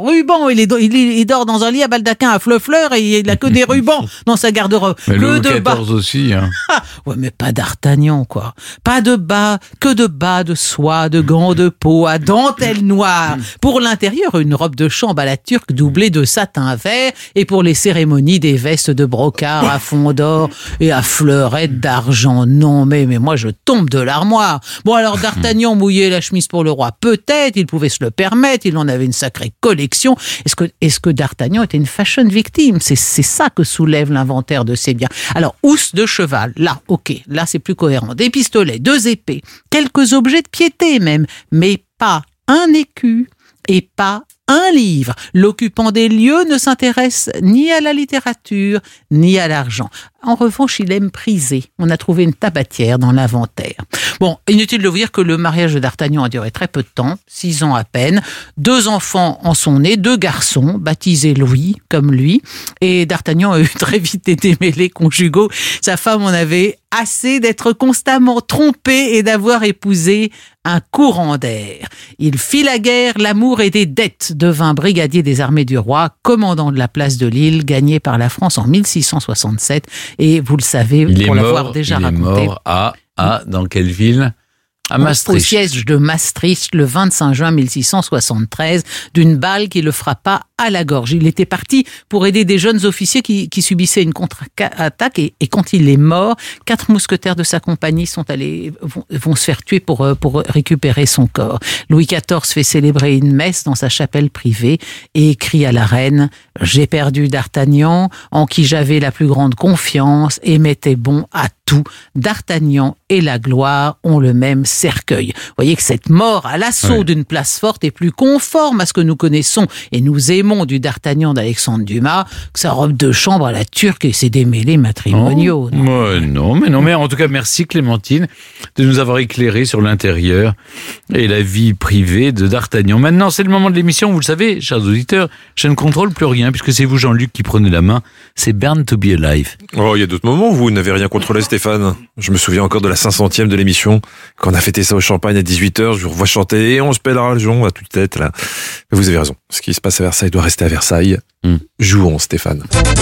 Il dort dans un lit à baldaquin à fleur et il a que des rubans dans sa garde-robe. Mais Louis XIV aussi, hein. Ouais, mais pas D'Artagnan, quoi. Pas de bas, que de bas de soie, de gants de peau à dentelle noire. Pour l'intérieur, une robe de chambre à la turque doublée de satin vert, et pour les cérémonies, des vestes de brocart à fond d'or et à fleurette d'argent. Non, mais moi, je tombe de l'armoire. Bon, alors, D'Artagnan mouillait la chemise pour le roi. Peut-être, il pouvait se le permettre, il en avait une sacrée collection. Est-ce que D'Artagnan était une fashion victime? C'est ça que soulève l'inventaire de ses biens. Alors, housse de cheval, là, ok, là c'est plus cohérent. Des pistolets, 2 épées, quelques objets de piété même, mais pas un écu et pas un livre. L'occupant des lieux ne s'intéresse ni à la littérature, ni à l'argent. En revanche, il aime priser. On a trouvé une tabatière dans l'inventaire. Bon, inutile de vous dire que le mariage de D'Artagnan a duré très peu de temps, 6 ans à peine. 2 enfants en sont nés, 2 garçons, baptisés Louis, comme lui. Et D'Artagnan a eu très vite des démêlés conjugaux. Sa femme en avait assez d'être constamment trompé et d'avoir épousé un courant d'air. Il fit la guerre, l'amour et des dettes, devint brigadier des armées du roi, commandant de la place de Lille, gagnée par la France en 1667. Et vous le savez, pour l'avoir déjà raconté. Il est mort dans quelle ville? À Maastricht. Au siège de Maastricht, le 25 juin 1673, d'une balle qui le frappa à la gorge. Il était parti pour aider des jeunes officiers qui subissaient une contre-attaque et quand il est mort, 4 mousquetaires de sa compagnie vont se faire tuer pour récupérer son corps. Louis XIV fait célébrer une messe dans sa chapelle privée et écrit à la reine « J'ai perdu D'Artagnan, en qui j'avais la plus grande confiance et m'était bon à tout. D'Artagnan et la gloire ont le même cercueil. » Vous voyez que cette mort à l'assaut d'une place forte est plus conforme à ce que nous connaissons et nous aimons du D'Artagnan d'Alexandre Dumas que sa robe de chambre à la turque et ses démêlés matrimoniaux. Non, mais en tout cas, merci Clémentine de nous avoir éclairé sur l'intérieur et la vie privée de D'Artagnan. Maintenant, c'est le moment de l'émission, vous le savez, chers auditeurs, je ne contrôle plus rien puisque c'est vous, Jean-Luc, qui prenez la main. C'est Burn to be Alive. Oh, il y a d'autres moments où vous n'avez rien contrôlé, Stéphane. Je me souviens encore de la 500e de l'émission, quand on a fêté ça au champagne à 18h, je vous revois chanter et on se pèlera le jonc à toute tête, là. Mais vous avez raison. Ce qui se passe à Versailles doit rester à Versailles. Jouons, Stéphane.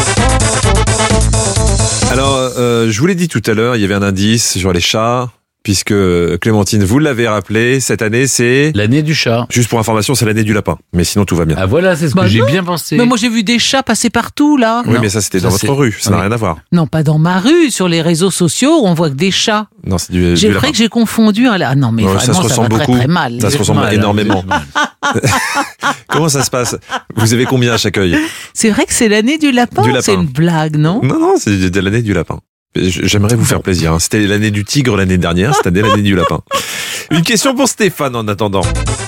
Alors, je vous l'ai dit tout à l'heure, il y avait un indice sur les chats, puisque Clémentine, vous l'avez rappelé, cette année c'est... L'année du chat. Juste pour information, c'est l'année du lapin. Mais sinon, tout va bien. Ah voilà, c'est ce que j'ai bien pensé. Mais moi j'ai vu des chats passer partout, là. Oui, mais ça c'était dans votre rue, ça n'a rien à voir. Non, pas dans ma rue, sur les réseaux sociaux, on voit que des chats. Non, c'est du J'ai lapin. cru que j'ai confondu un... Ah non, mais vraiment, ça se ressemble va beaucoup. très, très mal. Ça se ressemble énormément. Comment ça se passe? Vous avez combien à chaque œil? C'est vrai que c'est l'année du lapin, c'est une blague, non? Non, c'est de l'année du lapin. J'aimerais vous faire plaisir. Hein. C'était l'année du tigre l'année dernière, cette année l'année du lapin. Une question pour Stéphane en attendant.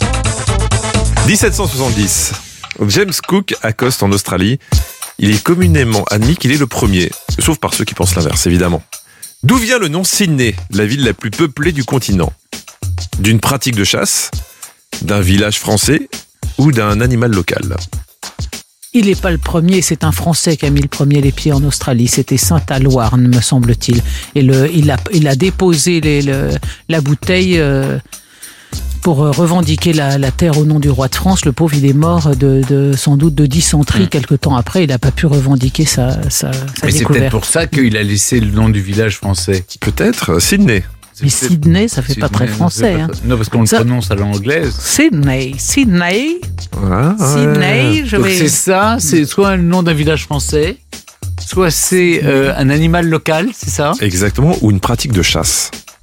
1770. James Cook accoste en Australie. Il est communément admis qu'il est le premier, sauf par ceux qui pensent l'inverse, évidemment. D'où vient le nom Sydney, la ville la plus peuplée du continent? D'une pratique de chasse, d'un village français ou d'un animal local? Il n'est pas le premier, c'est un Français qui a mis le premier les pieds en Australie. C'était Saint-Alouarn, me semble-t-il. Et il a déposé la bouteille pour revendiquer la terre au nom du roi de France. Le pauvre, il est mort sans doute de dysenterie quelque temps après. Il n'a pas pu revendiquer sa découverte. Mais c'est peut-être pour ça qu'il a laissé le nom du village français. Peut-être, Sydney. Mais Sydney, ça fait pas très français. Non, parce qu'on le prononce à l'anglaise. Sydney. Sydney, Donc c'est ça, c'est soit le nom d'un village français, soit c'est un animal local, c'est ça? Exactement, ou une pratique de chasse.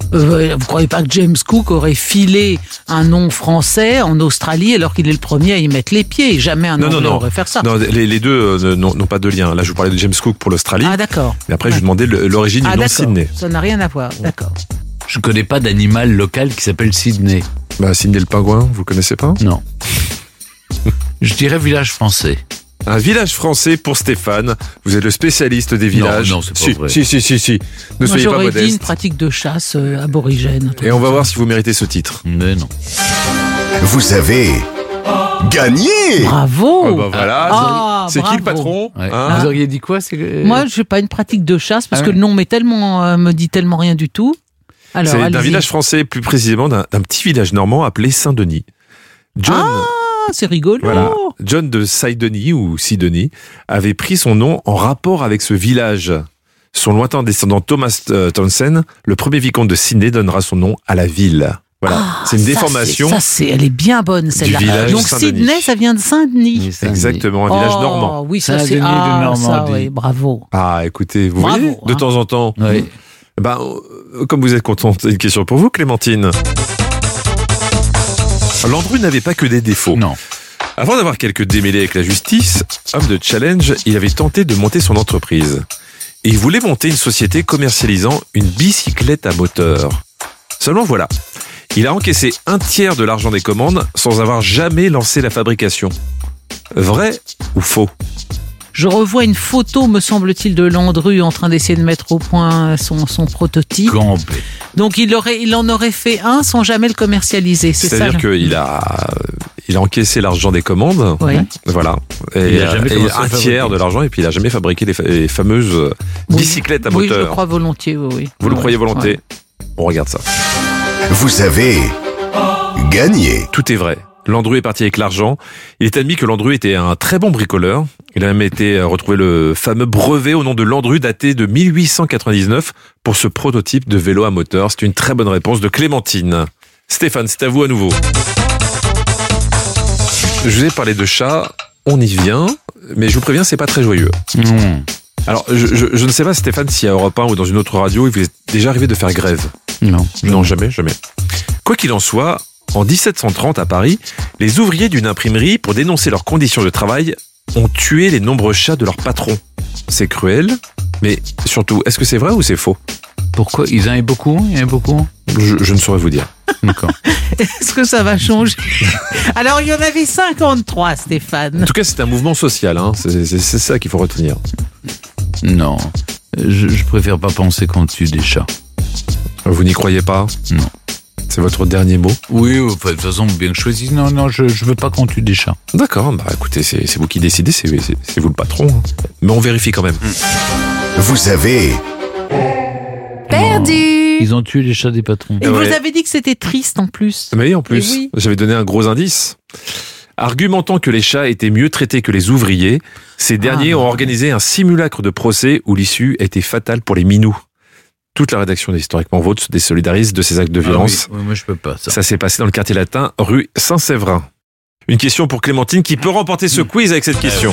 Vous croyez pas que James Cook aurait filé un nom français en Australie alors qu'il est le premier à y mettre les pieds? Jamais un Anglais aurait fait ça. Non, les deux n'ont pas de lien. Là, je vous parlais de James Cook pour l'Australie. Ah, d'accord. Mais après, je vous demandais l'origine du nom Sydney. Ça n'a rien à voir, d'accord. Je connais pas d'animal local qui s'appelle Sydney. Sydney le pingouin, vous connaissez pas? Non. Je dirais village français. Un village français pour Stéphane. Vous êtes le spécialiste des villages. Non, c'est pas vrai. Si. Ne soyez pas modeste. J'aurais dit une pratique de chasse aborigène. Et on va voir si vous méritez ce titre. Mais non. Vous avez gagné. Bravo. Voilà. C'est qui le patron? Vous auriez dit quoi? Moi, je n'ai pas une pratique de chasse parce que le nom me dit tellement rien du tout. Alors, c'est d'un village français, plus précisément d'un petit village normand appelé Saint-Denis. C'est rigolo. Voilà. John de Saint-Denis ou Sidonie avait pris son nom en rapport avec ce village. Son lointain descendant Thomas Townsend, le premier vicomte de Sydney, donnera son nom à la ville. Voilà, c'est une déformation. Elle est bien bonne celle-là. Donc Sydney, ça vient de Saint-Denis. Exactement, un village normand. Oui, ça c'est ça, oui, bravo. Écoutez, vous voyez, de temps en temps. Oui. Comme vous êtes contente, une question pour vous, Clémentine. Landru n'avait pas que des défauts. Non. Avant d'avoir quelques démêlés avec la justice, homme de challenge, il avait tenté de monter son entreprise. Et il voulait monter une société commercialisant une bicyclette à moteur. Seulement voilà, il a encaissé un tiers de l'argent des commandes sans avoir jamais lancé la fabrication. Vrai ou faux? Je revois une photo, me semble-t-il, de Landru en train d'essayer de mettre au point son prototype. Complet. Donc il en aurait fait un sans jamais le commercialiser, c'est ça? C'est-à-dire qu'il a encaissé l'argent des commandes, voilà, et un tiers de l'argent, et puis il a jamais fabriqué les fameuses bicyclettes à moteur. Oui, je le crois volontiers, oui. Vous le croyez volontiers? On regarde ça. Vous avez gagné. Tout est vrai. Landru est parti avec l'argent. Il est admis que Landru était un très bon bricoleur. Il a même été retrouvé le fameux brevet au nom de Landru daté de 1899 pour ce prototype de vélo à moteur. C'est une très bonne réponse de Clémentine. Stéphane, c'est à vous à nouveau. Je vous ai parlé de chat, on y vient, mais je vous préviens, c'est pas très joyeux. Alors, je ne sais pas, Stéphane, si à Europe 1 ou dans une autre radio, il vous est déjà arrivé de faire grève. Non, jamais. Quoi qu'il en soit, en 1730 à Paris, les ouvriers d'une imprimerie, pour dénoncer leurs conditions de travail, ont tué les nombreux chats de leur patron. C'est cruel, mais surtout, est-ce que c'est vrai ou c'est faux? Pourquoi? Ils en avaient beaucoup? Je ne saurais vous dire. D'accord. Est-ce que ça va changer? Alors, il y en avait 53, Stéphane. En tout cas, c'est un mouvement social, hein. C'est ça qu'il faut retenir. Non, je préfère pas penser qu'on tue des chats. Vous n'y croyez pas? Non. C'est votre dernier mot? Oui, de toute façon, bien que choisi. Non, je veux pas qu'on tue des chats. D'accord, écoutez, c'est vous qui décidez, c'est vous le patron. Hein. Mais on vérifie quand même. Vous avez perdu. Ils ont tué les chats des patrons. Et vous avez dit que c'était triste en plus. Mais en plus, j'avais donné un gros indice. Argumentant que les chats étaient mieux traités que les ouvriers, ces derniers ont organisé un simulacre de procès où l'issue était fatale pour les minous. Toute la rédaction d'Historiquement Vôtre se désolidarise de ces actes de violence. Oui, moi je peux pas. Ça s'est passé dans le quartier latin, rue Saint-Séverin. Une question pour Clémentine qui peut remporter ce quiz avec cette question.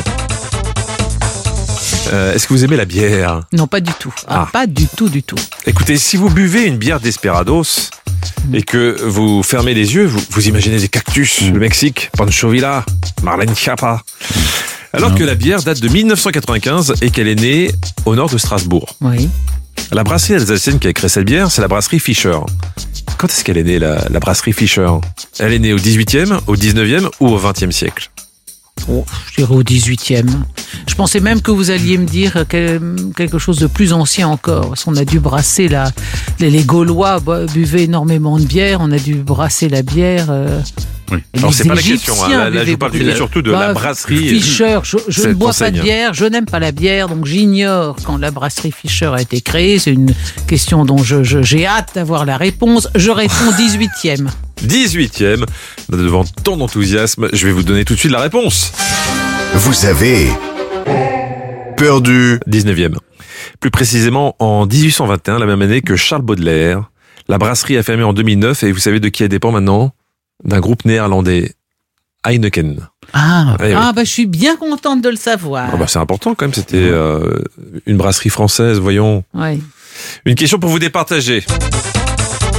Est-ce que vous aimez la bière? Non, pas du tout. Pas du tout. Écoutez, si vous buvez une bière Desperados et que vous fermez les yeux, vous imaginez des cactus, le Mexique, Pancho Villa, Marlène Schiappa. Alors que la bière date de 1995 et qu'elle est née au nord de Strasbourg. Oui. La brasserie alsacienne qui a créé cette bière, c'est la brasserie Fischer. Quand est-ce qu'elle est née, la brasserie Fischer? Elle est née au 18e, au 19e ou au 20e siècle? Je dirais au 18e. Je pensais même que vous alliez me dire quelque chose de plus ancien encore. Parce qu'on a dû brasser les Gaulois buvaient énormément de bière. On a dû brasser la bière. Oui. Alors c'est pas la question. Là, je vous parle surtout de la brasserie Fischer. Je ne bois pas de bière. Je n'aime pas la bière. Donc j'ignore quand la brasserie Fischer a été créée. C'est une question dont j'ai hâte d'avoir la réponse. Je réponds 18e. 18e. Devant tant d'enthousiasme, je vais vous donner tout de suite la réponse. Vous avez perdu. 19e. Plus précisément en 1821, la même année que Charles Baudelaire. La brasserie a fermé en 2009 et vous savez de qui elle dépend maintenant? D'un groupe néerlandais, Heineken. Je suis bien contente de le savoir. C'est important quand même, c'était une brasserie française, voyons. Ouais. Une question pour vous départager.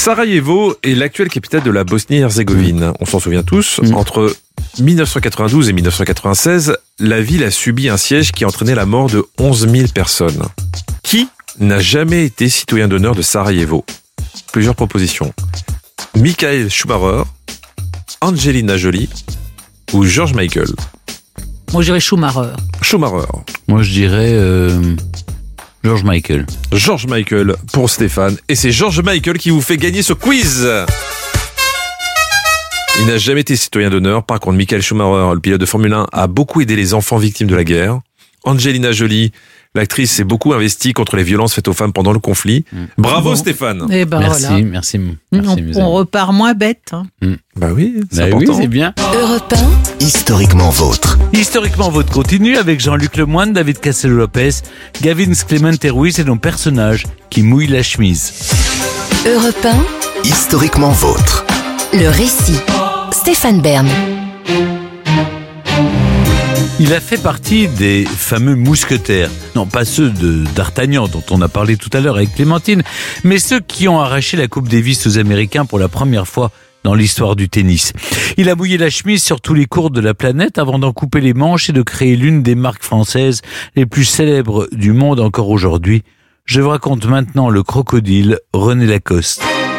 Sarajevo est l'actuelle capitale de la Bosnie-Herzégovine. On s'en souvient tous. Entre 1992 et 1996, la ville a subi un siège qui a entraîné la mort de 11 000 personnes. Qui n'a jamais été citoyen d'honneur de Sarajevo? Plusieurs propositions. Michael Schumacher, Angelina Jolie ou George Michael? Moi, je dirais Schumacher. Schumacher. Moi, je dirais George Michael. George Michael pour Stéphane. Et c'est George Michael qui vous fait gagner ce quiz. Il n'a jamais été citoyen d'honneur. Par contre, Michael Schumacher, le pilote de Formule 1, a beaucoup aidé les enfants victimes de la guerre. Angelina Jolie, l'actrice, s'est beaucoup investie contre les violences faites aux femmes pendant le conflit. Bravo bon. Stéphane. Et ben merci, voilà. merci. On repart moins bête. Hein. Bah oui, c'est important. Oui, c'est bien. Europe 1. Historiquement vôtre. Historiquement vôtre continue avec Jean-Luc Lemoyne, David Castello-Lopez, Gavin Clemente Ruiz et nos personnages qui mouillent la chemise. Europe 1. Historiquement vôtre. Le récit. Stéphane Bern. Il a fait partie des fameux mousquetaires. Non, pas ceux d'Artagnan dont on a parlé tout à l'heure avec Clémentine, mais ceux qui ont arraché la Coupe Davis aux Américains pour la première fois dans l'histoire du tennis. Il a mouillé la chemise sur tous les courts de la planète avant d'en couper les manches et de créer l'une des marques françaises les plus célèbres du monde encore aujourd'hui. Je vous raconte maintenant le crocodile René Lacoste.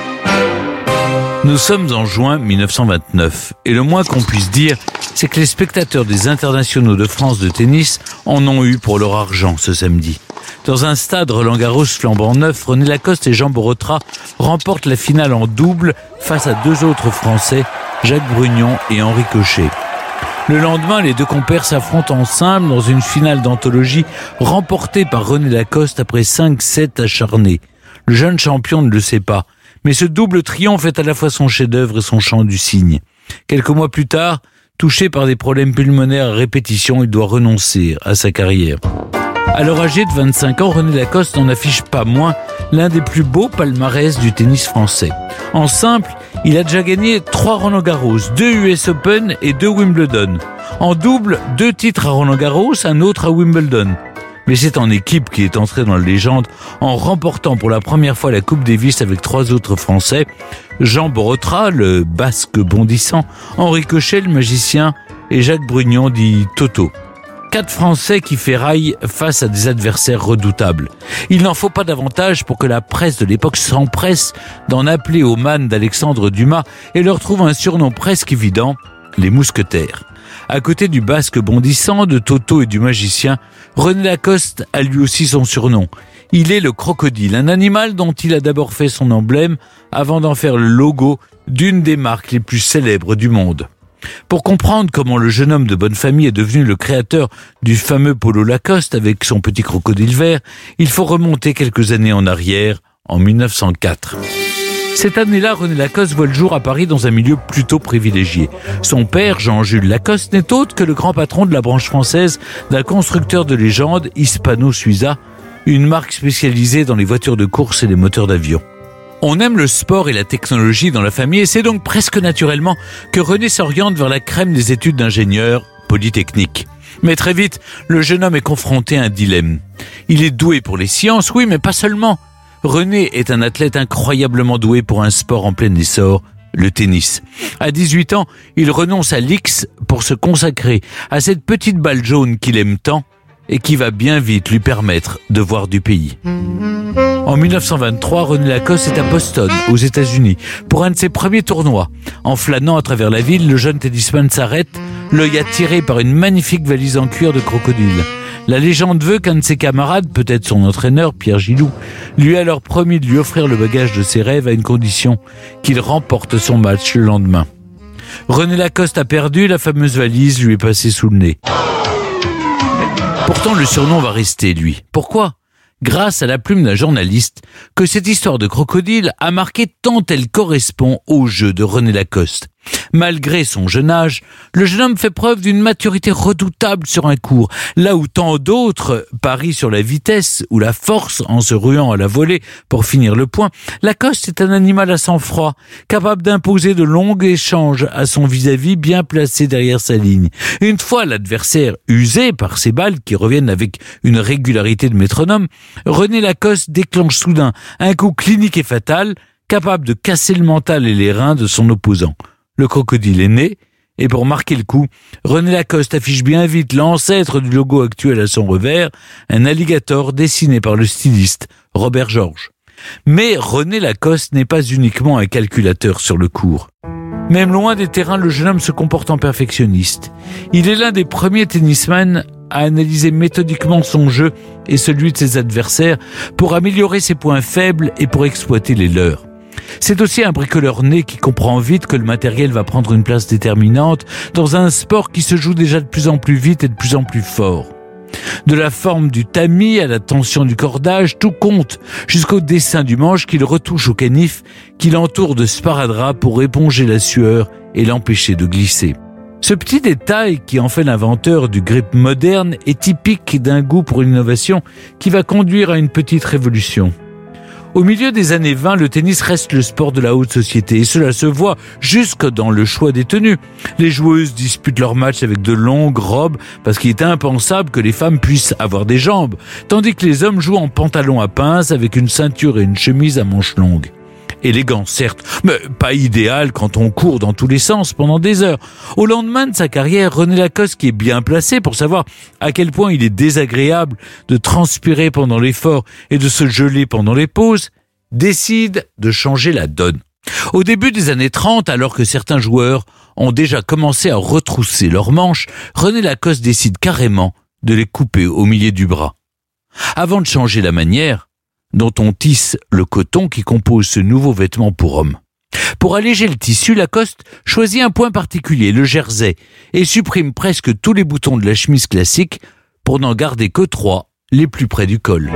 Nous sommes en juin 1929 et le moins qu'on puisse dire, c'est que les spectateurs des internationaux de France de tennis en ont eu pour leur argent ce samedi. Dans un stade Roland-Garros flambant neuf, René Lacoste et Jean Borotra remportent la finale en double face à deux autres Français, Jacques Brugnon et Henri Cochet. Le lendemain, les deux compères s'affrontent en simple dans une finale d'anthologie remportée par René Lacoste après 5 sets acharnés. Le jeune champion ne le sait pas. Mais ce double triomphe est à la fois son chef-d'œuvre et son chant du cygne. Quelques mois plus tard, touché par des problèmes pulmonaires à répétition, il doit renoncer à sa carrière. Alors âgé de 25 ans, René Lacoste n'en affiche pas moins l'un des plus beaux palmarès du tennis français. En simple, il a déjà gagné 3 Roland-Garros, 2 US Open et 2 Wimbledon. En double, 2 titres à Roland-Garros, un autre à Wimbledon. Mais c'est en équipe qu'il est entré dans la légende en remportant pour la première fois la Coupe Davis avec 3 autres Français, Jean Borotra, le basque bondissant, Henri Cochet, le magicien, et Jacques Brugnon, dit Toto. 4 Français qui ferraillent face à des adversaires redoutables. Il n'en faut pas davantage pour que la presse de l'époque s'empresse d'en appeler aux mannes d'Alexandre Dumas et leur trouve un surnom presque évident, les mousquetaires. À côté du basque bondissant, de Toto et du magicien, René Lacoste a lui aussi son surnom. Il est le crocodile, un animal dont il a d'abord fait son emblème avant d'en faire le logo d'une des marques les plus célèbres du monde. Pour comprendre comment le jeune homme de bonne famille est devenu le créateur du fameux polo Lacoste avec son petit crocodile vert, il faut remonter quelques années en arrière, en 1904. Cette année-là, René Lacoste voit le jour à Paris dans un milieu plutôt privilégié. Son père, Jean-Jules Lacoste, n'est autre que le grand patron de la branche française d'un constructeur de légende, Hispano-Suiza, une marque spécialisée dans les voitures de course et les moteurs d'avion. On aime le sport et la technologie dans la famille et c'est donc presque naturellement que René s'oriente vers la crème des études d'ingénieur, Polytechnique. Mais très vite, le jeune homme est confronté à un dilemme. Il est doué pour les sciences, oui, mais pas seulement. René est un athlète incroyablement doué pour un sport en plein essor, le tennis. À 18 ans, il renonce à l'X pour se consacrer à cette petite balle jaune qu'il aime tant et qui va bien vite lui permettre de voir du pays. En 1923, René Lacoste est à Boston, aux États-Unis, pour un de ses premiers tournois. En flânant à travers la ville, le jeune tennisman s'arrête, l'œil attiré par une magnifique valise en cuir de crocodile. La légende veut qu'un de ses camarades, peut-être son entraîneur, Pierre Gilou, lui a alors promis de lui offrir le bagage de ses rêves à une condition, qu'il remporte son match le lendemain. René Lacoste a perdu, la fameuse valise lui est passée sous le nez. Pourtant, le surnom va rester, lui. Pourquoi ? Grâce à la plume d'un journaliste, que cette histoire de crocodile a marqué tant elle correspond au jeu de René Lacoste. Malgré son jeune âge, le jeune homme fait preuve d'une maturité redoutable sur un court, là où tant d'autres parient sur la vitesse ou la force en se ruant à la volée pour finir le point. Lacoste est un animal à sang-froid, capable d'imposer de longs échanges à son vis-à-vis bien placé derrière sa ligne. Une fois l'adversaire usé par ses balles qui reviennent avec une régularité de métronome, René Lacoste déclenche soudain un coup clinique et fatal capable de casser le mental et les reins de son opposant. Le crocodile est né, et pour marquer le coup, René Lacoste affiche bien vite l'ancêtre du logo actuel à son revers, un alligator dessiné par le styliste Robert Georges. Mais René Lacoste n'est pas uniquement un calculateur sur le court. Même loin des terrains, le jeune homme se comporte en perfectionniste. Il est l'un des premiers tennisman à analyser méthodiquement son jeu et celui de ses adversaires pour améliorer ses points faibles et pour exploiter les leurs. C'est aussi un bricoleur né qui comprend vite que le matériel va prendre une place déterminante dans un sport qui se joue déjà de plus en plus vite et de plus en plus fort. De la forme du tamis à la tension du cordage, tout compte, jusqu'au dessin du manche qu'il retouche au canif, qu'il entoure de sparadrap pour éponger la sueur et l'empêcher de glisser. Ce petit détail qui en fait l'inventeur du grip moderne est typique d'un goût pour l'innovation qui va conduire à une petite révolution. Au milieu des années 20, le tennis reste le sport de la haute société et cela se voit jusque dans le choix des tenues. Les joueuses disputent leurs matchs avec de longues robes parce qu'il est impensable que les femmes puissent avoir des jambes, tandis que les hommes jouent en pantalon à pinces avec une ceinture et une chemise à manches longues. Élégant, certes, mais pas idéal quand on court dans tous les sens pendant des heures. Au lendemain de sa carrière, René Lacoste, qui est bien placé pour savoir à quel point il est désagréable de transpirer pendant l'effort et de se geler pendant les pauses, décide de changer la donne. Au début des années 30, alors que certains joueurs ont déjà commencé à retrousser leurs manches, René Lacoste décide carrément de les couper au milieu du bras. Avant de changer la manière dont on tisse le coton qui compose ce nouveau vêtement pour homme. Pour alléger le tissu, Lacoste choisit un point particulier, le jersey, et supprime presque tous les boutons de la chemise classique pour n'en garder que 3, les plus près du col.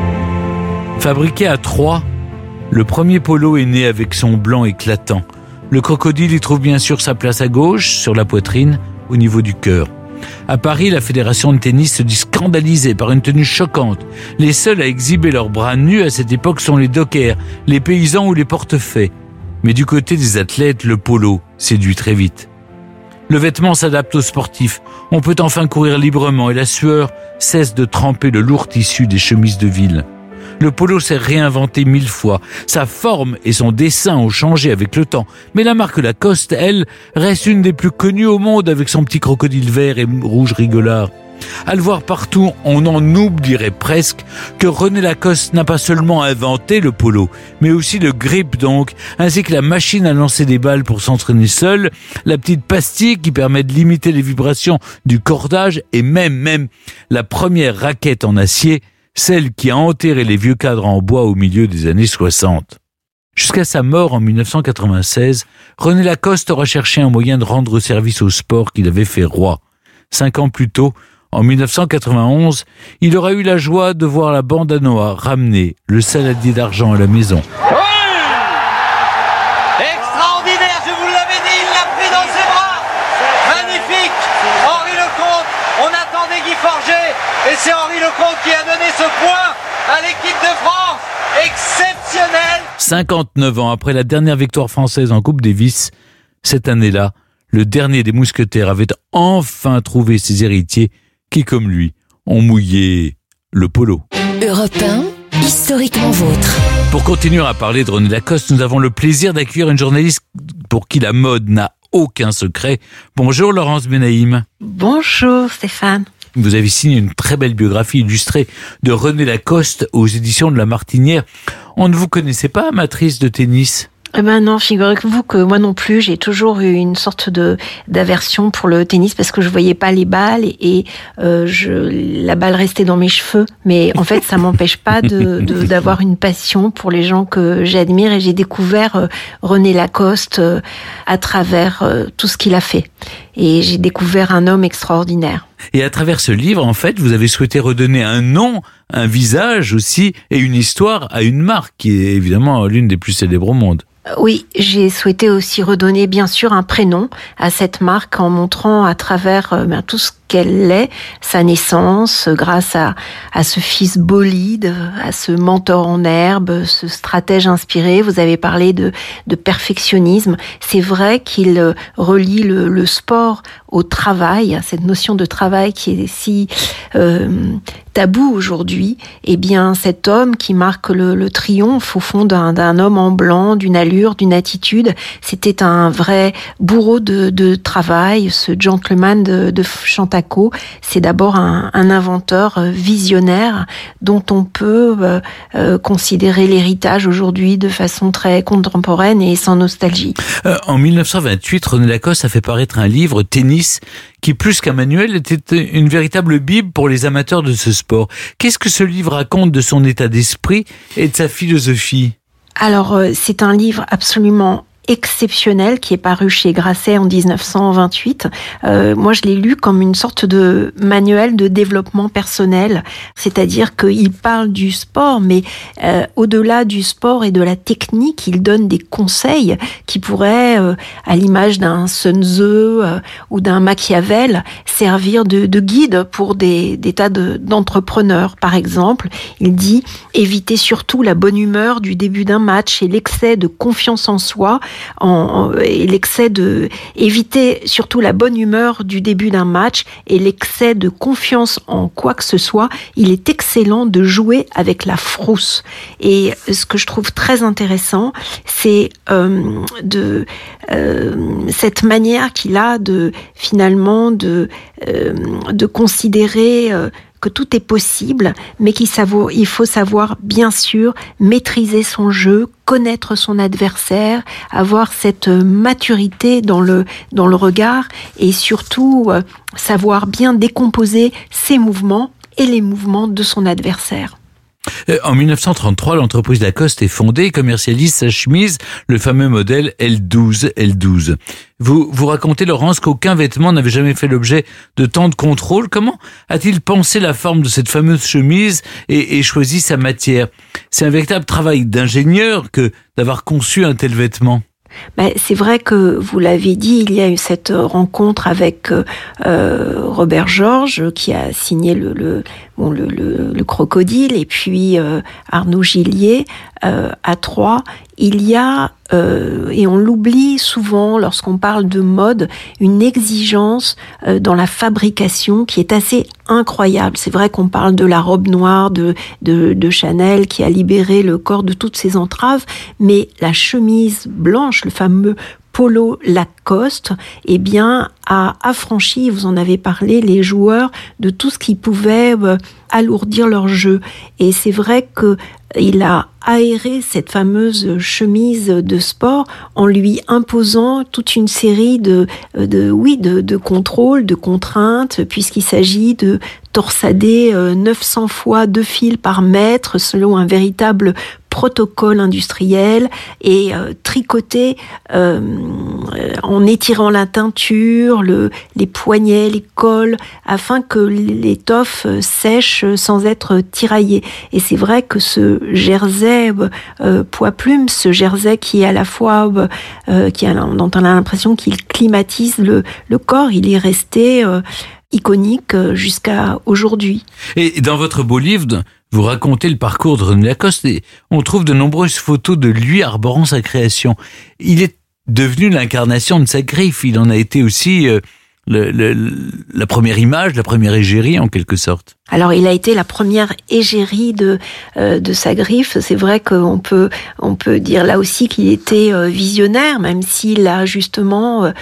Fabriqué à Troyes, le premier polo est né avec son blanc éclatant. Le crocodile y trouve bien sûr sa place à gauche, sur la poitrine, au niveau du cœur. À Paris, la fédération de tennis se dit scandalisée par une tenue choquante. Les seuls à exhiber leurs bras nus à cette époque sont les dockers, les paysans ou les portefaix. Mais du côté des athlètes, le polo séduit très vite. Le vêtement s'adapte aux sportifs. On peut enfin courir librement et la sueur cesse de tremper le lourd tissu des chemises de ville. Le polo s'est réinventé 1000 fois. Sa forme et son dessin ont changé avec le temps. Mais la marque Lacoste, elle, reste une des plus connues au monde avec son petit crocodile vert et rouge rigolard. À le voir partout, on en oublierait presque que René Lacoste n'a pas seulement inventé le polo, mais aussi le grip donc, ainsi que la machine à lancer des balles pour s'entraîner seul, la petite pastille qui permet de limiter les vibrations du cordage et même la première raquette en acier, celle qui a enterré les vieux cadres en bois au milieu des années 60. Jusqu'à sa mort en 1996, René Lacoste aura cherché un moyen de rendre service au sport qu'il avait fait roi. 5 ans plus tôt, en 1991, il aura eu la joie de voir la bande à Noah ramener le saladier d'argent à la maison. Extraordinaire, je vous l'avais dit, il l'a pris dans ses bras. Magnifique, Henri Lecomte, on attendait Guy Forget, et c'est Henri Lecomte qui a donné ce point à l'équipe de France. Exceptionnel. 59 ans après la dernière victoire française en Coupe Davis, cette année-là, le dernier des mousquetaires avait enfin trouvé ses héritiers qui, comme lui, ont mouillé le polo. Europe 1, historiquement vôtre. Pour continuer à parler de René Lacoste, nous avons le plaisir d'accueillir une journaliste pour qui la mode n'a aucun secret. Bonjour Laurence Benaïm. Bonjour Stéphane. Vous avez signé une très belle biographie illustrée de René Lacoste aux éditions de La Martinière. On ne vous connaissait pas, amatrice de tennis ? Eh ben non, figurez-vous que moi non plus, j'ai toujours eu une sorte d'aversion pour le tennis parce que je voyais pas les balles et la balle restait dans mes cheveux. Mais en fait, ça m'empêche pas d'avoir une passion pour les gens que j'admire et j'ai découvert René Lacoste à travers tout ce qu'il a fait. Et j'ai découvert un homme extraordinaire. Et à travers ce livre, en fait, vous avez souhaité redonner un nom, un visage aussi et une histoire à une marque qui est évidemment l'une des plus célèbres au monde. Oui, j'ai souhaité aussi redonner bien sûr un prénom à cette marque en montrant à travers tout ce qu'elle est, sa naissance, grâce à ce fils bolide, à ce mentor en herbe, ce stratège inspiré. Vous avez parlé de perfectionnisme. C'est vrai qu'il relie le sport au travail, cette notion de travail qui est si tabou aujourd'hui. Eh bien, cet homme qui marque le triomphe au fond d'un homme en blanc, d'une allure, d'une attitude, c'était un vrai bourreau de travail, ce gentleman de Chantaco. C'est d'abord un inventeur visionnaire dont on peut considérer l'héritage aujourd'hui de façon très contemporaine et sans nostalgie. En 1928, René Lacoste a fait paraître un livre, Tennis, qui plus qu'un manuel était une véritable bible pour les amateurs de ce sport. Qu'est-ce que ce livre raconte de son état d'esprit et de sa philosophie ? Alors, c'est un livre absolument exceptionnel qui est paru chez Grasset en 1928. Moi, je l'ai lu comme une sorte de manuel de développement personnel, c'est-à-dire qu'il parle du sport, mais au-delà du sport et de la technique, il donne des conseils qui pourraient, à l'image d'un Sun Tzu ou d'un Machiavel, servir de guide pour des tas d'entrepreneurs. Par exemple, il dit « Évitez surtout la bonne humeur du début d'un match et l'excès de confiance en soi, et éviter surtout la bonne humeur du début d'un match et l'excès de confiance en quoi que ce soit. Il est excellent de jouer avec la frousse. » Et ce que je trouve très intéressant, c'est cette manière qu'il a de considérer que tout est possible, mais il faut savoir, bien sûr, maîtriser son jeu, connaître son adversaire, avoir cette maturité dans le regard et surtout savoir bien décomposer ses mouvements et les mouvements de son adversaire. En 1933, l'entreprise Lacoste est fondée et commercialise sa chemise, le fameux modèle L12. Vous racontez, Laurence, qu'aucun vêtement n'avait jamais fait l'objet de tant de contrôle. Comment a-t-il pensé la forme de cette fameuse chemise et choisi sa matière ? C'est un véritable travail d'ingénieur que d'avoir conçu un tel vêtement. C'est vrai que vous l'avez dit, il y a eu cette rencontre avec Robert Georges qui a signé le crocodile, et puis Arnaud Gillier à Troyes. Il y a, et on l'oublie souvent lorsqu'on parle de mode, une exigence dans la fabrication qui est assez incroyable. C'est vrai qu'on parle de la robe noire de Chanel qui a libéré le corps de toutes ses entraves, mais la chemise blanche, le fameux polo Lacoste, a affranchi, vous en avez parlé, les joueurs de tout ce qui pouvait alourdir leur jeu. Et c'est vrai qu'il a aéré cette fameuse chemise de sport en lui imposant toute une série de contrôles, de contraintes, puisqu'il s'agit de torsader 900 fois 2 fils par mètre selon un véritable protocole industriel et tricoter en étirant la teinture, les poignets, les cols, afin que l'étoffe sèche sans être tiraillée. Et c'est vrai que ce jersey poids-plume, ce jersey qui est à la fois dont on a l'impression qu'il climatise le corps, il est resté iconique jusqu'à aujourd'hui. Et dans votre beau livre, vous racontez le parcours de René Lacoste et on trouve de nombreuses photos de lui arborant sa création. Il est devenu l'incarnation de sa griffe. Il en a été aussi la première image, la première égérie en quelque sorte. Alors, il a été la première égérie de sa griffe. C'est vrai qu'on peut dire là aussi qu'il était visionnaire, même s'il a justement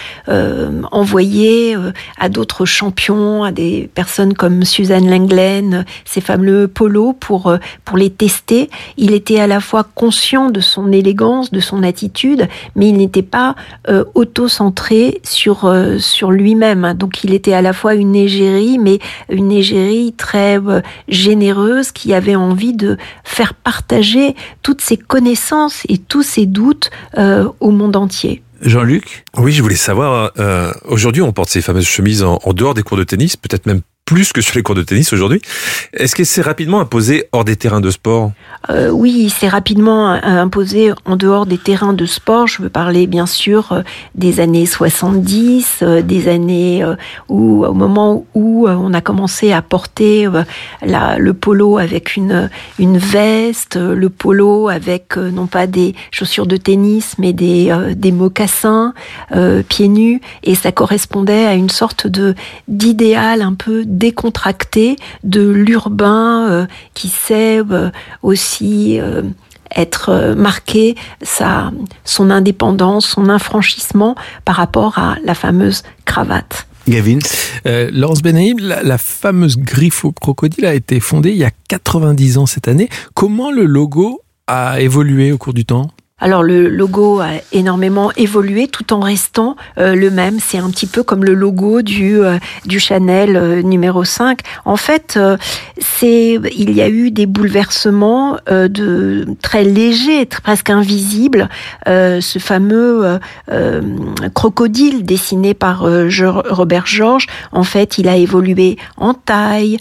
envoyé à d'autres champions, à des personnes comme Suzanne Lenglen, ces fameux polos pour les tester. Il était à la fois conscient de son élégance, de son attitude, mais il n'était pas auto-centré sur lui-même. Donc, il était à la fois une égérie, mais une égérie très généreuse qui avait envie de faire partager toutes ses connaissances et tous ses doutes au monde entier. Jean-Luc ? Oui, je voulais savoir, aujourd'hui on porte ces fameuses chemises en dehors des cours de tennis, peut-être même plus que sur les cours de tennis aujourd'hui. Est-ce qu'il s'est rapidement imposé hors des terrains de sport ? Oui, il s'est rapidement imposé en dehors des terrains de sport. Je veux parler bien sûr des années 70, des années où, au moment où on a commencé à porter le polo avec une veste, le polo avec non pas des chaussures de tennis mais des mocassins pieds nus, et ça correspondait à une sorte d'idéal un peu décontracté de l'urbain qui sait aussi être marqué son indépendance, son infranchissement par rapport à la fameuse cravate. Gavin, Laurence Benaïm, la fameuse griffe au crocodile a été fondée il y a 90 ans cette année. Comment le logo a évolué au cours du temps ? Alors le logo a énormément évolué tout en restant le même. C'est un petit peu comme le logo du Chanel numéro 5. En fait, il y a eu des bouleversements très légers, presque invisibles. Ce fameux crocodile dessiné par Robert Georges, en fait, il a évolué en taille.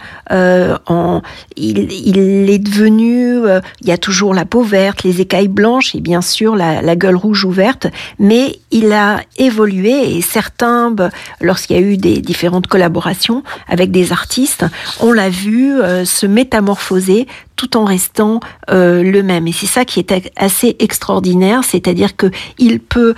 Il est devenu. Il y a toujours la peau verte, les écailles blanches et bien sûr la gueule rouge ouverte, mais il a évolué et certains, lorsqu'il y a eu des différentes collaborations avec des artistes, on l'a vu se métamorphoser tout en restant le même. Et c'est ça qui est assez extraordinaire, c'est-à-dire que il peut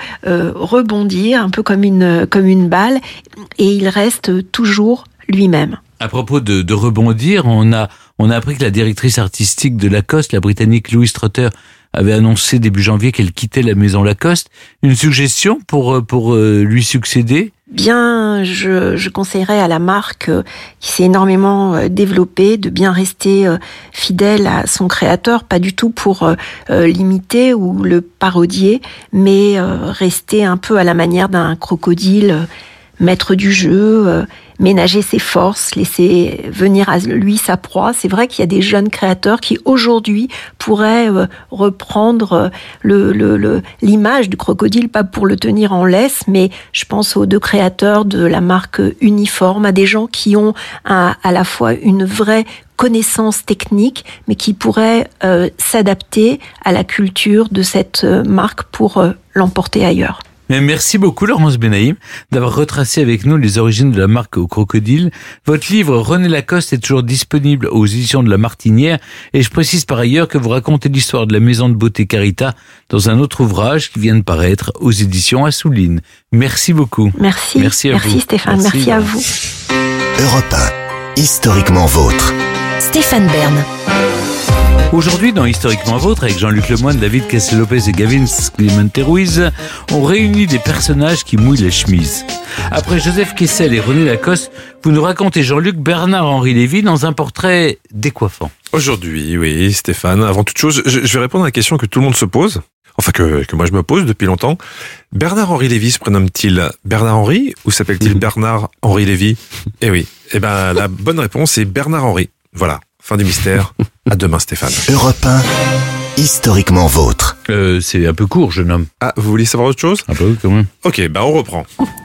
rebondir un peu comme une balle et il reste toujours lui-même. À propos de rebondir, on a appris que la directrice artistique de Lacoste, la Britannique Louise Trotter, avait annoncé début janvier qu'elle quittait la maison Lacoste. Une suggestion pour lui succéder ? Bien, je conseillerais à la marque qui s'est énormément développée de bien rester fidèle à son créateur, pas du tout pour l'imiter ou le parodier, mais rester un peu à la manière d'un crocodile, maître du jeu, ménager ses forces, laisser venir à lui sa proie. C'est vrai qu'il y a des jeunes créateurs qui aujourd'hui pourraient reprendre l'image du crocodile, pas pour le tenir en laisse, mais je pense aux deux créateurs de la marque Uniforme, à des gens qui ont à la fois une vraie connaissance technique, mais qui pourraient s'adapter à la culture de cette marque pour l'emporter ailleurs. Mais merci beaucoup Laurence Benaïm d'avoir retracé avec nous les origines de la marque au crocodile. Votre livre René Lacoste est toujours disponible aux éditions de La Martinière, et je précise par ailleurs que vous racontez l'histoire de la maison de beauté Carita dans un autre ouvrage qui vient de paraître aux éditions Assouline. Merci beaucoup. Merci. Merci à vous. Merci Stéphane, merci à vous. Europe 1, historiquement vôtre. Stéphane Bern. Aujourd'hui, dans Historiquement Vôtre, avec Jean-Luc Lemoyne, David Cassel-Lopez et Gavin Clemente Ruiz, on réunit des personnages qui mouillent la chemise. Après Joseph Kessel et René Lacoste, vous nous racontez, Jean-Luc, Bernard-Henri Lévy dans un portrait décoiffant. Aujourd'hui, oui, Stéphane, avant toute chose, je vais répondre à la question que tout le monde se pose, enfin que moi je me pose depuis longtemps. Bernard-Henri Lévy se prénomme-t-il Bernard-Henri ou s'appelle-t-il Bernard-Henri Lévy ? Eh oui, la bonne réponse est Bernard-Henri. Voilà. Fin du mystère. À demain, Stéphane. Europe 1, historiquement vôtre. C'est un peu court, jeune homme. Ah, vous vouliez savoir autre chose ? Un peu, quand même. Ok, on reprend.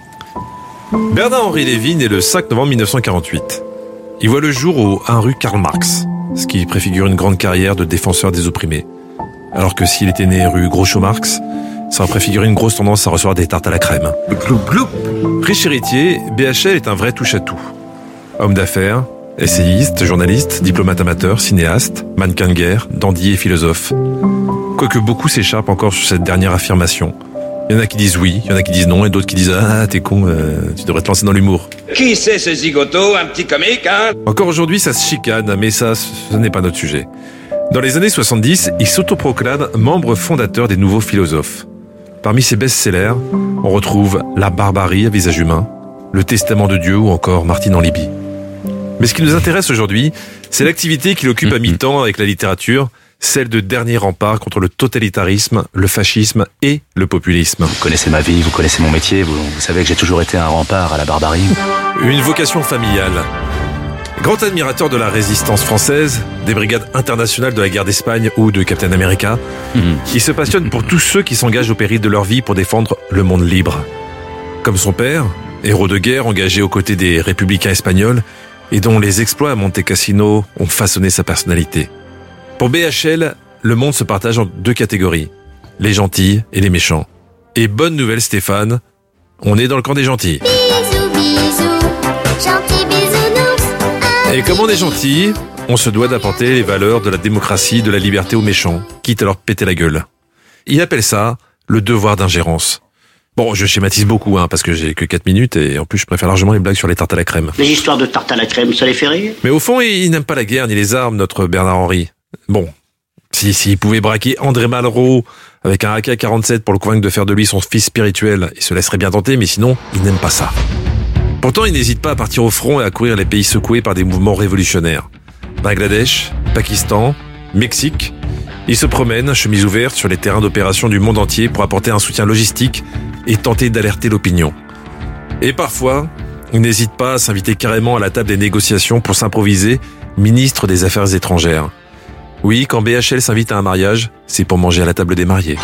Bernard-Henri Lévy naît le 5 novembre 1948. Il voit le jour au 1 rue Karl Marx, ce qui préfigure une grande carrière de défenseur des opprimés. Alors que s'il était né rue Groucho-Marx, ça aurait préfiguré une grosse tendance à recevoir des tartes à la crème. Gloup, gloup. Riche héritier, BHL est un vrai touche-à-tout. Homme d'affaires, essayiste, journaliste, diplomate amateur, cinéaste, mannequin de guerre, dandy et philosophe. Quoique beaucoup s'échappent encore sur cette dernière affirmation. Il y en a qui disent oui, il y en a qui disent non, et d'autres qui disent « Ah, t'es con, tu devrais te lancer dans l'humour ». Qui c'est ce zigoto, un petit comique, hein ? Encore aujourd'hui, ça se chicane, mais ça, ce n'est pas notre sujet. Dans les années 70, il s'autoproclame membre fondateur des Nouveaux Philosophes. Parmi ses best-sellers, on retrouve La barbarie à visage humain, Le Testament de Dieu ou encore Martine en Libye. Mais ce qui nous intéresse aujourd'hui, c'est l'activité qu'il occupe à mi-temps avec la littérature, celle de dernier rempart contre le totalitarisme, le fascisme et le populisme. Vous connaissez ma vie, vous connaissez mon métier, vous savez que j'ai toujours été un rempart à la barbarie. Une vocation familiale. Grand admirateur de la résistance française, des brigades internationales de la guerre d'Espagne ou de Captain America, il se passionne pour tous ceux qui s'engagent au péril de leur vie pour défendre le monde libre. Comme son père, héros de guerre engagé aux côtés des républicains espagnols, et dont les exploits à Monte Cassino ont façonné sa personnalité. Pour BHL, le monde se partage en 2 catégories, les gentils et les méchants. Et bonne nouvelle Stéphane, on est dans le camp des gentils. Bisous, bisous, gentil bisounours. Et comme on est gentil, on se doit d'apporter les valeurs de la démocratie, de la liberté aux méchants, quitte à leur péter la gueule. Il appelle ça le devoir d'ingérence. Bon, je schématise beaucoup, parce que j'ai que 4 minutes et en plus je préfère largement les blagues sur les tartes à la crème. Les histoires de tartes à la crème, ça les fait rire? Mais au fond, il n'aime pas la guerre ni les armes, notre Bernard Henry. Bon, s'il pouvait braquer André Malraux avec un AK-47 pour le convaincre de faire de lui son fils spirituel, il se laisserait bien tenter, mais sinon, il n'aime pas ça. Pourtant, il n'hésite pas à partir au front et à courir les pays secoués par des mouvements révolutionnaires. Bangladesh, Pakistan, Mexique, il se promène, chemise ouverte, sur les terrains d'opération du monde entier pour apporter un soutien logistique et tenter d'alerter l'opinion. Et parfois, il n'hésite pas à s'inviter carrément à la table des négociations pour s'improviser ministre des Affaires étrangères. Oui, quand BHL s'invite à un mariage, c'est pour manger à la table des mariés.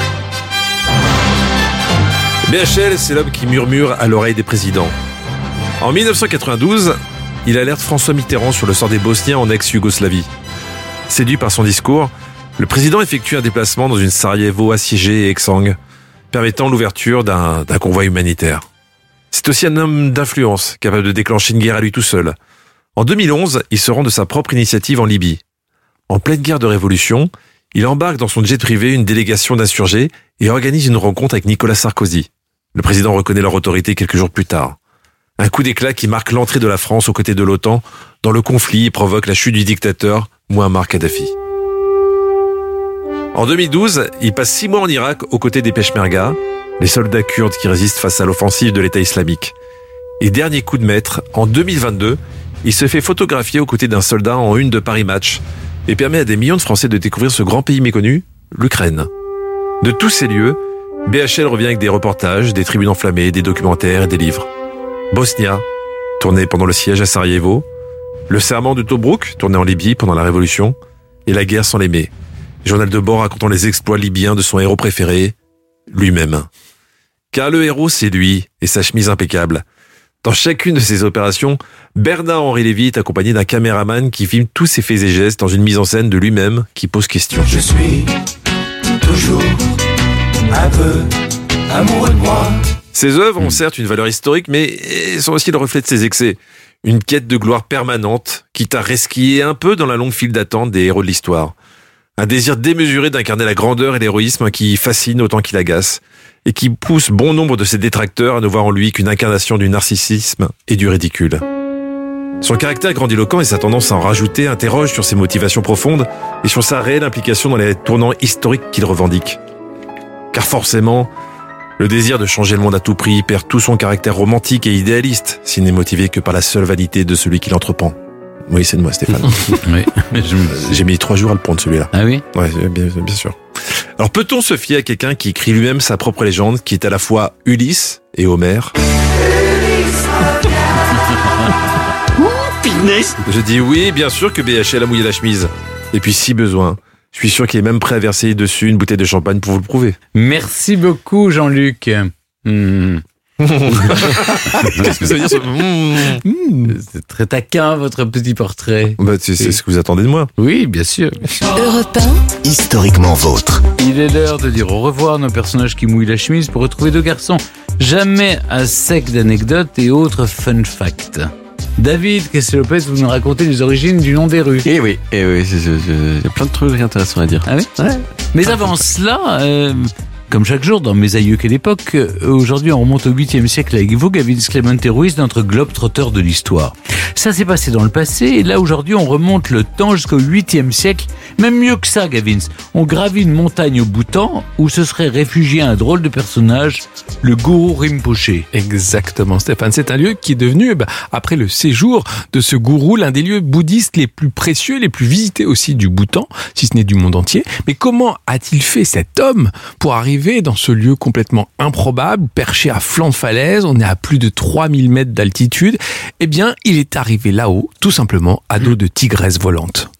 BHL, c'est l'homme qui murmure à l'oreille des présidents. En 1992, il alerte François Mitterrand sur le sort des Bosniens en ex-Yougoslavie. Séduit par son discours, le président effectue un déplacement dans une Sarajevo assiégée et exsangue, permettant l'ouverture d'un convoi humanitaire. C'est aussi un homme d'influence, capable de déclencher une guerre à lui tout seul. En 2011, il se rend de sa propre initiative en Libye. En pleine guerre de révolution, il embarque dans son jet privé une délégation d'insurgés et organise une rencontre avec Nicolas Sarkozy. Le président reconnaît leur autorité quelques jours plus tard. Un coup d'éclat qui marque l'entrée de la France aux côtés de l'OTAN dans le conflit et provoque la chute du dictateur Mouammar Kadhafi. En 2012, il passe 6 mois en Irak aux côtés des Peshmerga, les soldats kurdes qui résistent face à l'offensive de l'État islamique. Et dernier coup de maître, en 2022, il se fait photographier aux côtés d'un soldat en une de Paris Match et permet à des millions de Français de découvrir ce grand pays méconnu, l'Ukraine. De tous ces lieux, BHL revient avec des reportages, des tribunes enflammées, des documentaires et des livres. Bosnia, tourné pendant le siège à Sarajevo, Le serment de Tobrouk, tourné en Libye pendant la Révolution, et La guerre sans l'aimer, journal de bord racontant les exploits libyens de son héros préféré, lui-même. Car le héros, c'est lui, et sa chemise impeccable. Dans chacune de ces opérations, Bernard-Henri Lévy est accompagné d'un caméraman qui filme tous ses faits et gestes dans une mise en scène de lui-même qui pose question. Je suis toujours un peu amoureux de moi. Ces œuvres ont certes une valeur historique, mais sont aussi le reflet de ses excès. Une quête de gloire permanente, quitte à resquiller un peu dans la longue file d'attente des héros de l'histoire. Un désir démesuré d'incarner la grandeur et l'héroïsme qui fascine autant qu'il agace, et qui pousse bon nombre de ses détracteurs à ne voir en lui qu'une incarnation du narcissisme et du ridicule. Son caractère grandiloquent et sa tendance à en rajouter interrogent sur ses motivations profondes et sur sa réelle implication dans les tournants historiques qu'il revendique. Car forcément, le désir de changer le monde à tout prix perd tout son caractère romantique et idéaliste s'il n'est motivé que par la seule vanité de celui qui l'entreprend. Oui, c'est de moi, Stéphane. Oui. J'ai mis 3 jours à le prendre, celui-là. Ah oui? Ouais, bien sûr. Alors, peut-on se fier à quelqu'un qui écrit lui-même sa propre légende, qui est à la fois Ulysse et Homère? Je dis oui, bien sûr que BHL a mouillé la chemise. Et puis, si besoin, je suis sûr qu'il est même prêt à verser dessus une bouteille de champagne pour vous le prouver. Merci beaucoup, Jean-Luc. Qu'est-ce que ça veut dire C'est très taquin, votre petit portrait. C'est ce que vous attendez de moi. Oui, bien sûr. Europe 1, Historiquement vôtre. Il est l'heure de dire au revoir à nos personnages qui mouillent la chemise pour retrouver 2 garçons jamais à sec d'anecdotes et autres fun facts. David Kessel-Lopez, vous nous racontez les origines du nom des rues. Eh oui, il y a plein de trucs intéressants à dire. Ah oui? Ouais. Mais avant cela, comme chaque jour dans Mes aïeux quelle époque, aujourd'hui on remonte au 8e siècle avec vous, Gavin Clemente Ruiz, notre globe-trotteur de l'histoire. Ça s'est passé dans le passé, et là aujourd'hui on remonte le temps jusqu'au 8e siècle, même mieux que ça, Gavin. On gravit une montagne au Bhoutan où se serait réfugié un drôle de personnage, le gourou Rinpoche. Exactement, Stéphane. C'est un lieu qui est devenu, après le séjour de ce gourou, l'un des lieux bouddhistes les plus précieux, les plus visités aussi du Bhoutan, si ce n'est du monde entier. Mais comment a-t-il fait cet homme pour arriver dans ce lieu complètement improbable, perché à flanc de falaise? On est à plus de 3000 mètres d'altitude. Eh bien, il est arrivé là-haut, tout simplement, à dos de tigresse volante.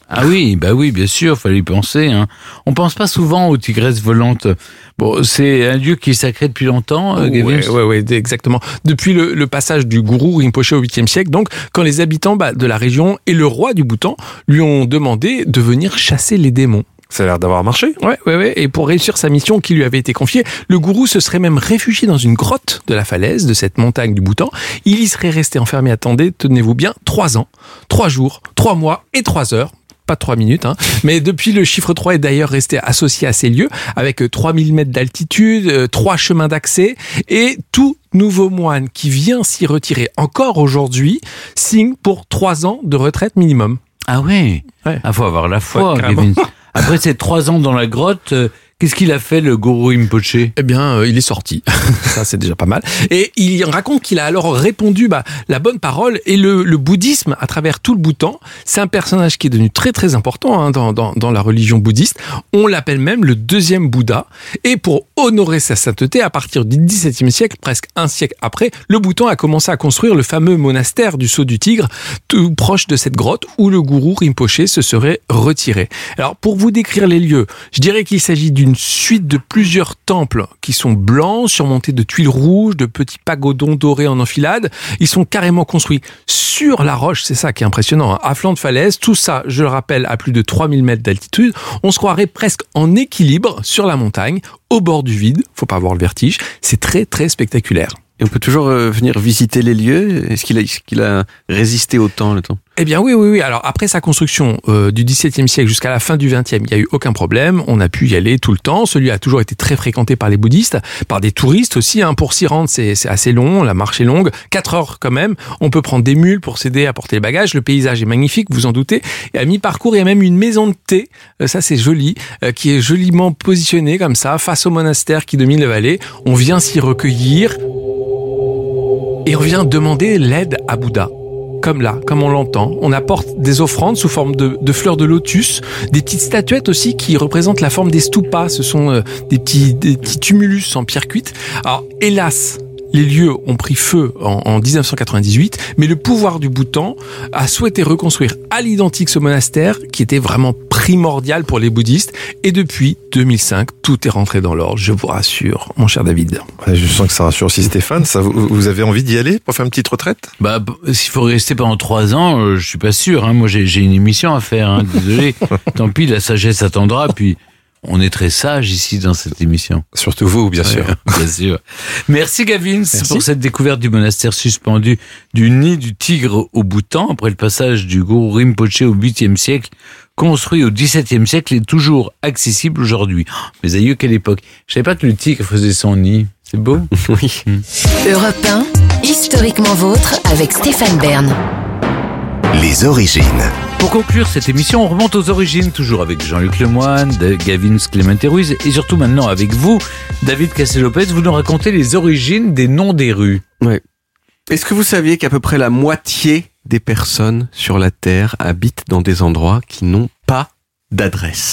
Ah oui, bah oui, bien sûr, fallait y penser. Hein. On pense pas souvent aux tigresses volantes. Bon, c'est un lieu qui est sacré depuis longtemps, Gavin. Ouais, exactement. Depuis le passage du gourou Rinpoché au 8e siècle, donc, quand les habitants de la région et le roi du Bhoutan lui ont demandé de venir chasser les démons. Ça a l'air d'avoir marché. Ouais. Et pour réussir sa mission qui lui avait été confiée, le gourou se serait même réfugié dans une grotte de la falaise de cette montagne du Bhoutan. Il y serait resté enfermé, attendez, tenez-vous bien, 3 ans, 3 jours, 3 mois et 3 heures. Pas 3 minutes, hein. Mais depuis, le chiffre 3 est d'ailleurs resté associé à ces lieux, avec 3000 mètres d'altitude, 3 chemins d'accès, et tout nouveau moine qui vient s'y retirer encore aujourd'hui signe pour 3 ans de retraite minimum. Ah oui. Faut avoir la foi, Gavin. Après ces 3 ans dans la grotte, qu'est-ce qu'il a fait, le gourou Rinpoché ? Eh bien, il est sorti. Ça, c'est déjà pas mal. Et il raconte qu'il a alors répondu la bonne parole. Et le bouddhisme, à travers tout le Bhoutan, c'est un personnage qui est devenu très, très important hein, dans la religion bouddhiste. On l'appelle même le 2e Bouddha. Et pour honorer sa sainteté, à partir du XVIIe siècle, presque un siècle après, le Bhoutan a commencé à construire le fameux monastère du Sceau du Tigre, tout proche de cette grotte où le gourou Rinpoché se serait retiré. Alors, pour vous décrire les lieux, je dirais qu'il s'agit d'une suite de plusieurs temples qui sont blancs, surmontés de tuiles rouges, de petits pagodons dorés en enfilade. Ils sont carrément construits sur la roche, c'est ça qui est impressionnant, hein, à flanc de falaise. Tout ça, je le rappelle, à plus de 3000 mètres d'altitude. On se croirait presque en équilibre sur la montagne, au bord du vide. Faut pas avoir le vertige. C'est très, très spectaculaire. Et on peut toujours venir visiter les lieux. Est-ce qu'il a résisté au temps, le temps ? Eh bien oui. Alors après sa construction du XVIIe siècle jusqu'à la fin du XXe, il n'y a eu aucun problème. On a pu y aller tout le temps. Celui a toujours été très fréquenté par les bouddhistes, par des touristes aussi. Hein. Pour s'y rendre, c'est assez long. La marche est longue, 4 heures quand même. On peut prendre des mules pour s'aider à porter les bagages. Le paysage est magnifique, vous en doutez. Et à mi-parcours, il y a même une maison de thé. Ça, c'est joli, qui est joliment positionnée comme ça, face au monastère qui domine la vallée. On vient s'y recueillir. Et on vient demander l'aide à Bouddha. Comme là, comme on l'entend. On apporte des offrandes sous forme de fleurs de lotus, des petites statuettes aussi qui représentent la forme des stupas. Ce sont des petits tumulus en pierre cuite. Alors, hélas, les lieux ont pris feu en 1998, mais le pouvoir du Bhoutan a souhaité reconstruire à l'identique ce monastère qui était vraiment primordial pour les bouddhistes. Et depuis 2005, tout est rentré dans l'ordre, je vous rassure, mon cher David. Je sens que ça rassure aussi Stéphane. Vous avez envie d'y aller pour faire une petite retraite ? S'il faut rester pendant 3 ans, je suis pas sûr. Hein. Moi, j'ai une émission à faire. Hein. Désolé. Tant pis, la sagesse attendra. Puis on est très sage ici dans cette émission. Surtout vous, bien sûr. Bien sûr. Merci Gavin pour cette découverte du monastère suspendu du nid du tigre au Bhoutan, après le passage du gourou Rinpoché au 8e siècle, construit au 17e siècle et toujours accessible aujourd'hui. Mes aïeux, quelle époque. Je savais pas que le tigre faisait son nid. C'est beau. Oui. Europe 1, historiquement vôtre avec Stéphane Bern. Les origines. Pour conclure cette émission, on remonte aux origines, toujours avec Jean-Luc Lemoyne, Gavin Clément Ruiz, et surtout maintenant avec vous, David Cassé-Lopez, vous nous racontez les origines des noms des rues. Ouais. Est-ce que vous saviez qu'à peu près la moitié des personnes sur la Terre habitent dans des endroits qui n'ont pas d'adresse ?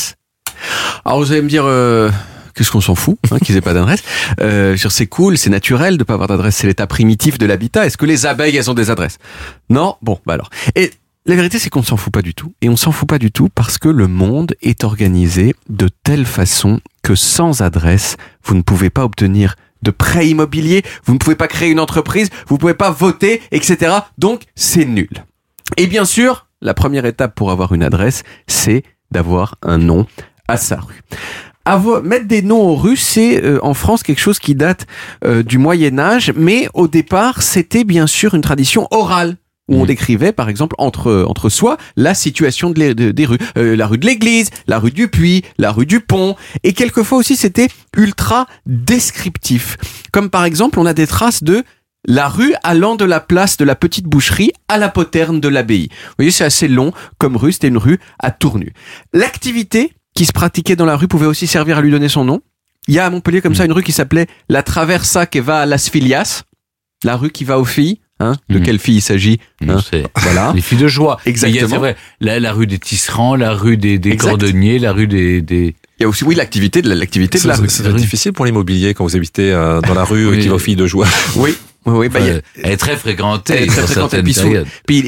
Alors vous allez me dire... Qu'est-ce qu'on s'en fout, qu'ils aient pas d'adresse. C'est cool, c'est naturel de pas avoir d'adresse, c'est l'état primitif de l'habitat. Est-ce que les abeilles, elles ont des adresses ? Non ? Bon, alors. Et la vérité, c'est qu'on ne s'en fout pas du tout. Et on s'en fout pas du tout parce que le monde est organisé de telle façon que sans adresse, vous ne pouvez pas obtenir de prêt immobilier, vous ne pouvez pas créer une entreprise, vous ne pouvez pas voter, etc. Donc, c'est nul. Et bien sûr, la première étape pour avoir une adresse, c'est d'avoir un nom à sa rue. Mettre des noms aux rues, c'est en France quelque chose qui date du Moyen-Âge, mais au départ, c'était bien sûr une tradition orale, où on décrivait, par exemple, entre soi, la situation des rues. La rue de l'église, la rue du puits, la rue du pont, et quelquefois aussi, c'était ultra descriptif. Comme par exemple, on a des traces de la rue allant de la place de la petite boucherie à la poterne de l'abbaye. Vous voyez, c'est assez long comme rue, c'était une rue à tournure. L'activité qui se pratiquait dans la rue pouvait aussi servir à lui donner son nom. Il y a à Montpellier comme ça une rue qui s'appelait la Traversa que va à Las Filias, la rue qui va aux filles. De quelle fille il s'agit Voilà. Les filles de joie. Exactement. C'est vrai, la rue des tisserands, la rue des cordonniers, la rue des... Il y a aussi, l'activité de la rue. C'est difficile pour l'immobilier quand vous habitez dans la rue qui va aux filles de joie. Oui. Oui, elle est très fréquentée. Elle est très fréquentée. Puis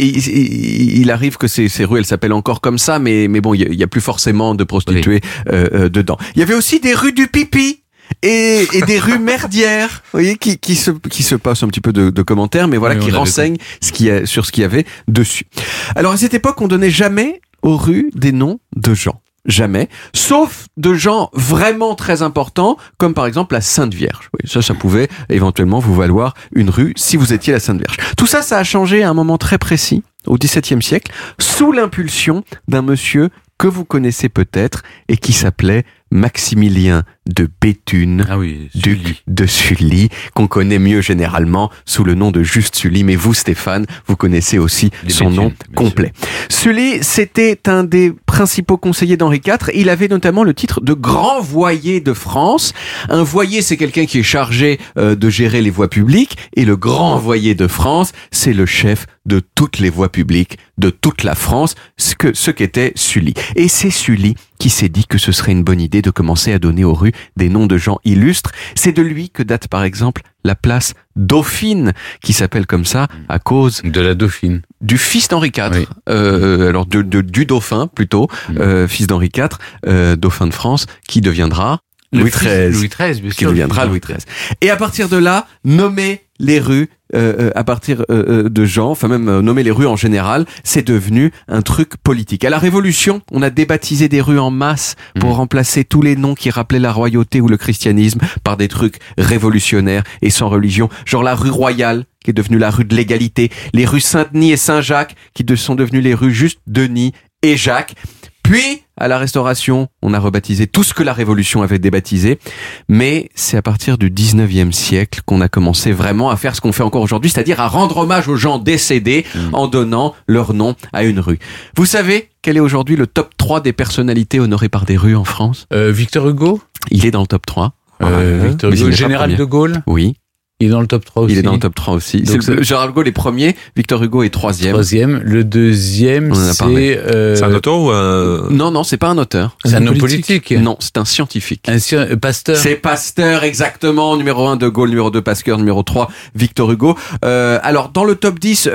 il arrive que ces rues, elles s'appellent encore comme ça, mais bon, il y a plus forcément de prostituées dedans. Il y avait aussi des rues du pipi. Et des rues merdières, vous voyez, qui se passent un petit peu de commentaires, mais voilà, qui renseignent sur ce qu'il y avait dessus. Alors, à cette époque, on donnait jamais aux rues des noms de gens. Jamais. Sauf de gens vraiment très importants, comme par exemple la Sainte Vierge. Oui, ça pouvait éventuellement vous valoir une rue si vous étiez la Sainte Vierge. Tout ça, ça a changé à un moment très précis, au XVIIe siècle, sous l'impulsion d'un monsieur que vous connaissez peut-être et qui s'appelait Maximilien de Béthune, duc de Sully, qu'on connaît mieux généralement sous le nom de Juste Sully, mais vous, Stéphane, vous connaissez aussi son nom complet. Sully, c'était un des principaux conseillers d'Henri IV. Il avait notamment le titre de grand voyer de France. Un voyer, c'est quelqu'un qui est chargé de gérer les voies publiques, et le grand voyer de France, c'est le chef de toutes les voies publiques de toute la France, ce qu'était Sully. Et c'est Sully qui s'est dit que ce serait une bonne idée de commencer à donner aux rues des noms de gens illustres. C'est de lui que date par exemple la place Dauphine, qui s'appelle comme ça à cause de la Dauphine, du fils d'Henri IV. Oui. Alors du dauphin plutôt, fils d'Henri IV, dauphin de France, qui deviendra Louis XIII, bien sûr, qui deviendra Louis XIII. Et à partir de là, nommer les rues à partir de gens, enfin même nommer les rues en général, c'est devenu un truc politique. À la Révolution, on a débaptisé des rues en masse pour remplacer tous les noms qui rappelaient la royauté ou le christianisme par des trucs révolutionnaires et sans religion, genre la rue Royale, qui est devenue la rue de l'égalité, les rues Saint-Denis et Saint-Jacques, qui sont devenues les rues juste Denis et Jacques. Puis, à la Restauration, on a rebaptisé tout ce que la Révolution avait débaptisé. Mais c'est à partir du 19e siècle qu'on a commencé vraiment à faire ce qu'on fait encore aujourd'hui, c'est-à-dire à rendre hommage aux gens décédés en donnant leur nom à une rue. Vous savez quel est aujourd'hui le top 3 des personnalités honorées par des rues en France ? Victor Hugo ? Il est dans le top 3. Victor Hugo, Général de Gaulle ? Oui. Il est dans le top 3 aussi. Il est dans le top 3 aussi. Général de Gaulle est premier, Victor Hugo est troisième. Le deuxième, c'est... C'est un auteur ou Non, c'est pas un auteur. C'est un homme politique. Non, c'est un scientifique. Pasteur. C'est Pasteur, exactement. Numéro 1, De Gaulle. Numéro 2, Pasteur. Numéro 3, Victor Hugo. Alors, dans le top 10,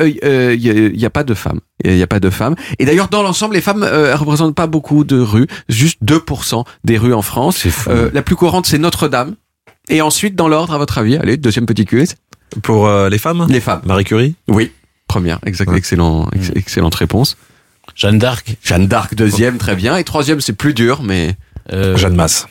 il y a pas de femmes. Il n'y a pas de femmes. Et d'ailleurs, dans l'ensemble, les femmes représentent pas beaucoup de rues. Juste 2% des rues en France. C'est fou. La plus courante, c'est Notre-Dame. Et ensuite, dans l'ordre, à votre avis, allez, deuxième petit quiz. Pour les femmes ? Les femmes. Marie Curie ? Oui, première, excellente réponse. Jeanne d'Arc ? Jeanne d'Arc, deuxième, très bien. Et troisième, c'est plus dur, mais... Jeanne Masse.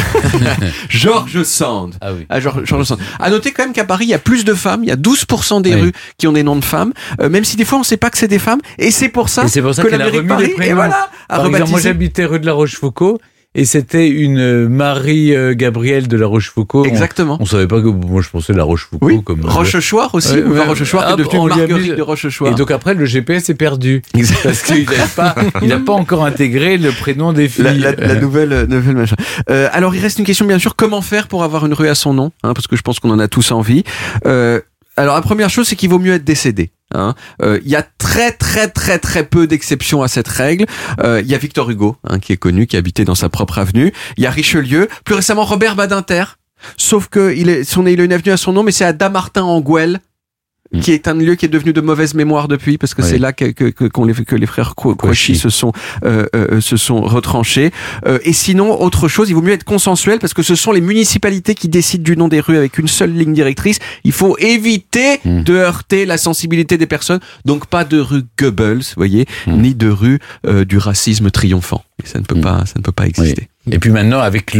George Sand. Ah oui. George Sand. À noter quand même qu'à Paris, il y a plus de femmes. Il y a 12% des rues qui ont des noms de femmes. Même si des fois, on ne sait pas que c'est des femmes. Et c'est pour ça que la mairie de Paris, et voilà, a Par exemple, moi, j'habitais rue de la Rochefoucauld. Et c'était une Marie Gabrielle de la Rochefoucauld. Exactement. On savait pas que moi je pensais la Rochefoucauld comme Rochechouart aussi. Rochechouart est devenu Marguerite de Rochechouart. Et donc après le GPS est perdu parce qu'il n'a pas encore intégré le prénom des filles. La nouvelle machin. Alors il reste une question bien sûr, comment faire pour avoir une rue à son nom, parce que je pense qu'on en a tous envie. Alors la première chose, c'est qu'il vaut mieux être décédé. Il y a très peu d'exceptions à cette règle. Il y a Victor Hugo, qui est connu, qui habitait dans sa propre avenue. Il y a Richelieu, plus récemment Robert Badinter. Sauf que il a une avenue à son nom, mais c'est à Damartin en Gouel, qui est un lieu qui est devenu de mauvaise mémoire depuis, parce que c'est là que les frères Kouachi se sont retranchés. Et sinon, autre chose, il vaut mieux être consensuel, parce que ce sont les municipalités qui décident du nom des rues avec une seule ligne directrice. Il faut éviter de heurter la sensibilité des personnes. Donc pas de rue Goebbels, vous voyez, ni de rue du racisme triomphant. Et ça ne peut pas exister. Et puis maintenant, avec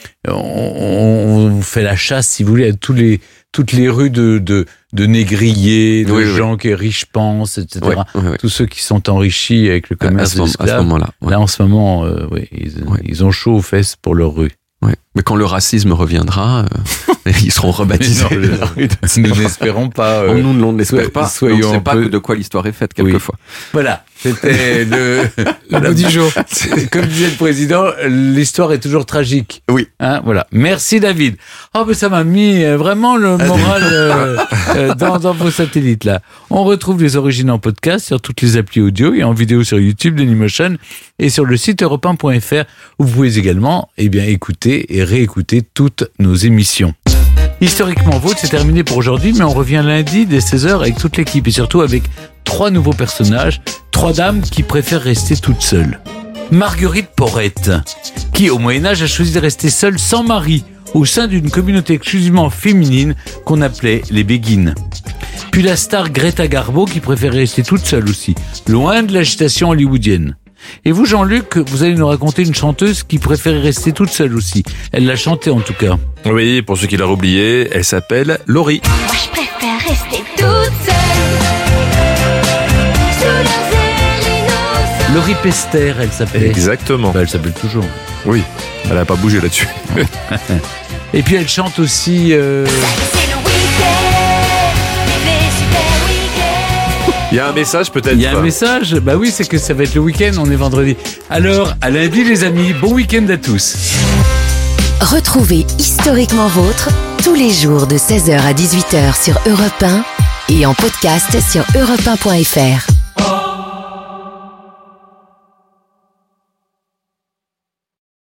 on fait la chasse, si vous voulez, à toutes les rues de négriers, de gens qui riches pensent, etc. Tous ceux qui sont enrichis avec le commerce d'esclaves. À ce moment-là. Là, en ce moment, ils ont chaud aux fesses pour leur rue. Ouais. Mais quand le racisme reviendra, ils seront rebaptisés. Nous n'espérons pas. Nous ne l'espérons pas. On ne sait pas de quoi l'histoire est faite quelquefois. Voilà, c'était le bout du jour. Comme disait le président, l'histoire est toujours tragique. Oui. Voilà. Merci David. Mais ça m'a mis vraiment le moral dans vos satellites là. On retrouve les origines en podcast sur toutes les applis audio et en vidéo sur YouTube, Dailymotion et sur le site europe1.fr où vous pouvez également écouter et réécouter toutes nos émissions. Historiquement Vôtre, c'est terminé pour aujourd'hui, mais on revient lundi dès 16h avec toute l'équipe et surtout avec 3 nouveaux personnages, 3 dames qui préfèrent rester toutes seules. Marguerite Porrette, qui au Moyen-Âge a choisi de rester seule sans mari au sein d'une communauté exclusivement féminine qu'on appelait les Béguines. Puis la star Greta Garbo qui préférait rester toute seule aussi, loin de l'agitation hollywoodienne. Et vous, Jean-Luc, vous allez nous raconter une chanteuse qui préférait rester toute seule aussi. Elle l'a chantée en tout cas. Oui, pour ceux qui l'auraient oublié, elle s'appelle Laurie. Moi je préfère rester toute seule. Sous leurs ailes innocentes. Laurie Pester, elle s'appelait. Exactement. Elle s'appelle toujours. Oui, elle n'a pas bougé là-dessus. Et puis elle chante aussi... C'est le week-end, les super week-ends. Il y a un message peut-être. Il y a un message. Bah oui, c'est que ça va être le week-end, on est vendredi. Alors, à lundi les amis, bon week-end à tous. Retrouvez Historiquement Vôtre tous les jours de 16h à 18h sur Europe 1 et en podcast sur europe1.fr.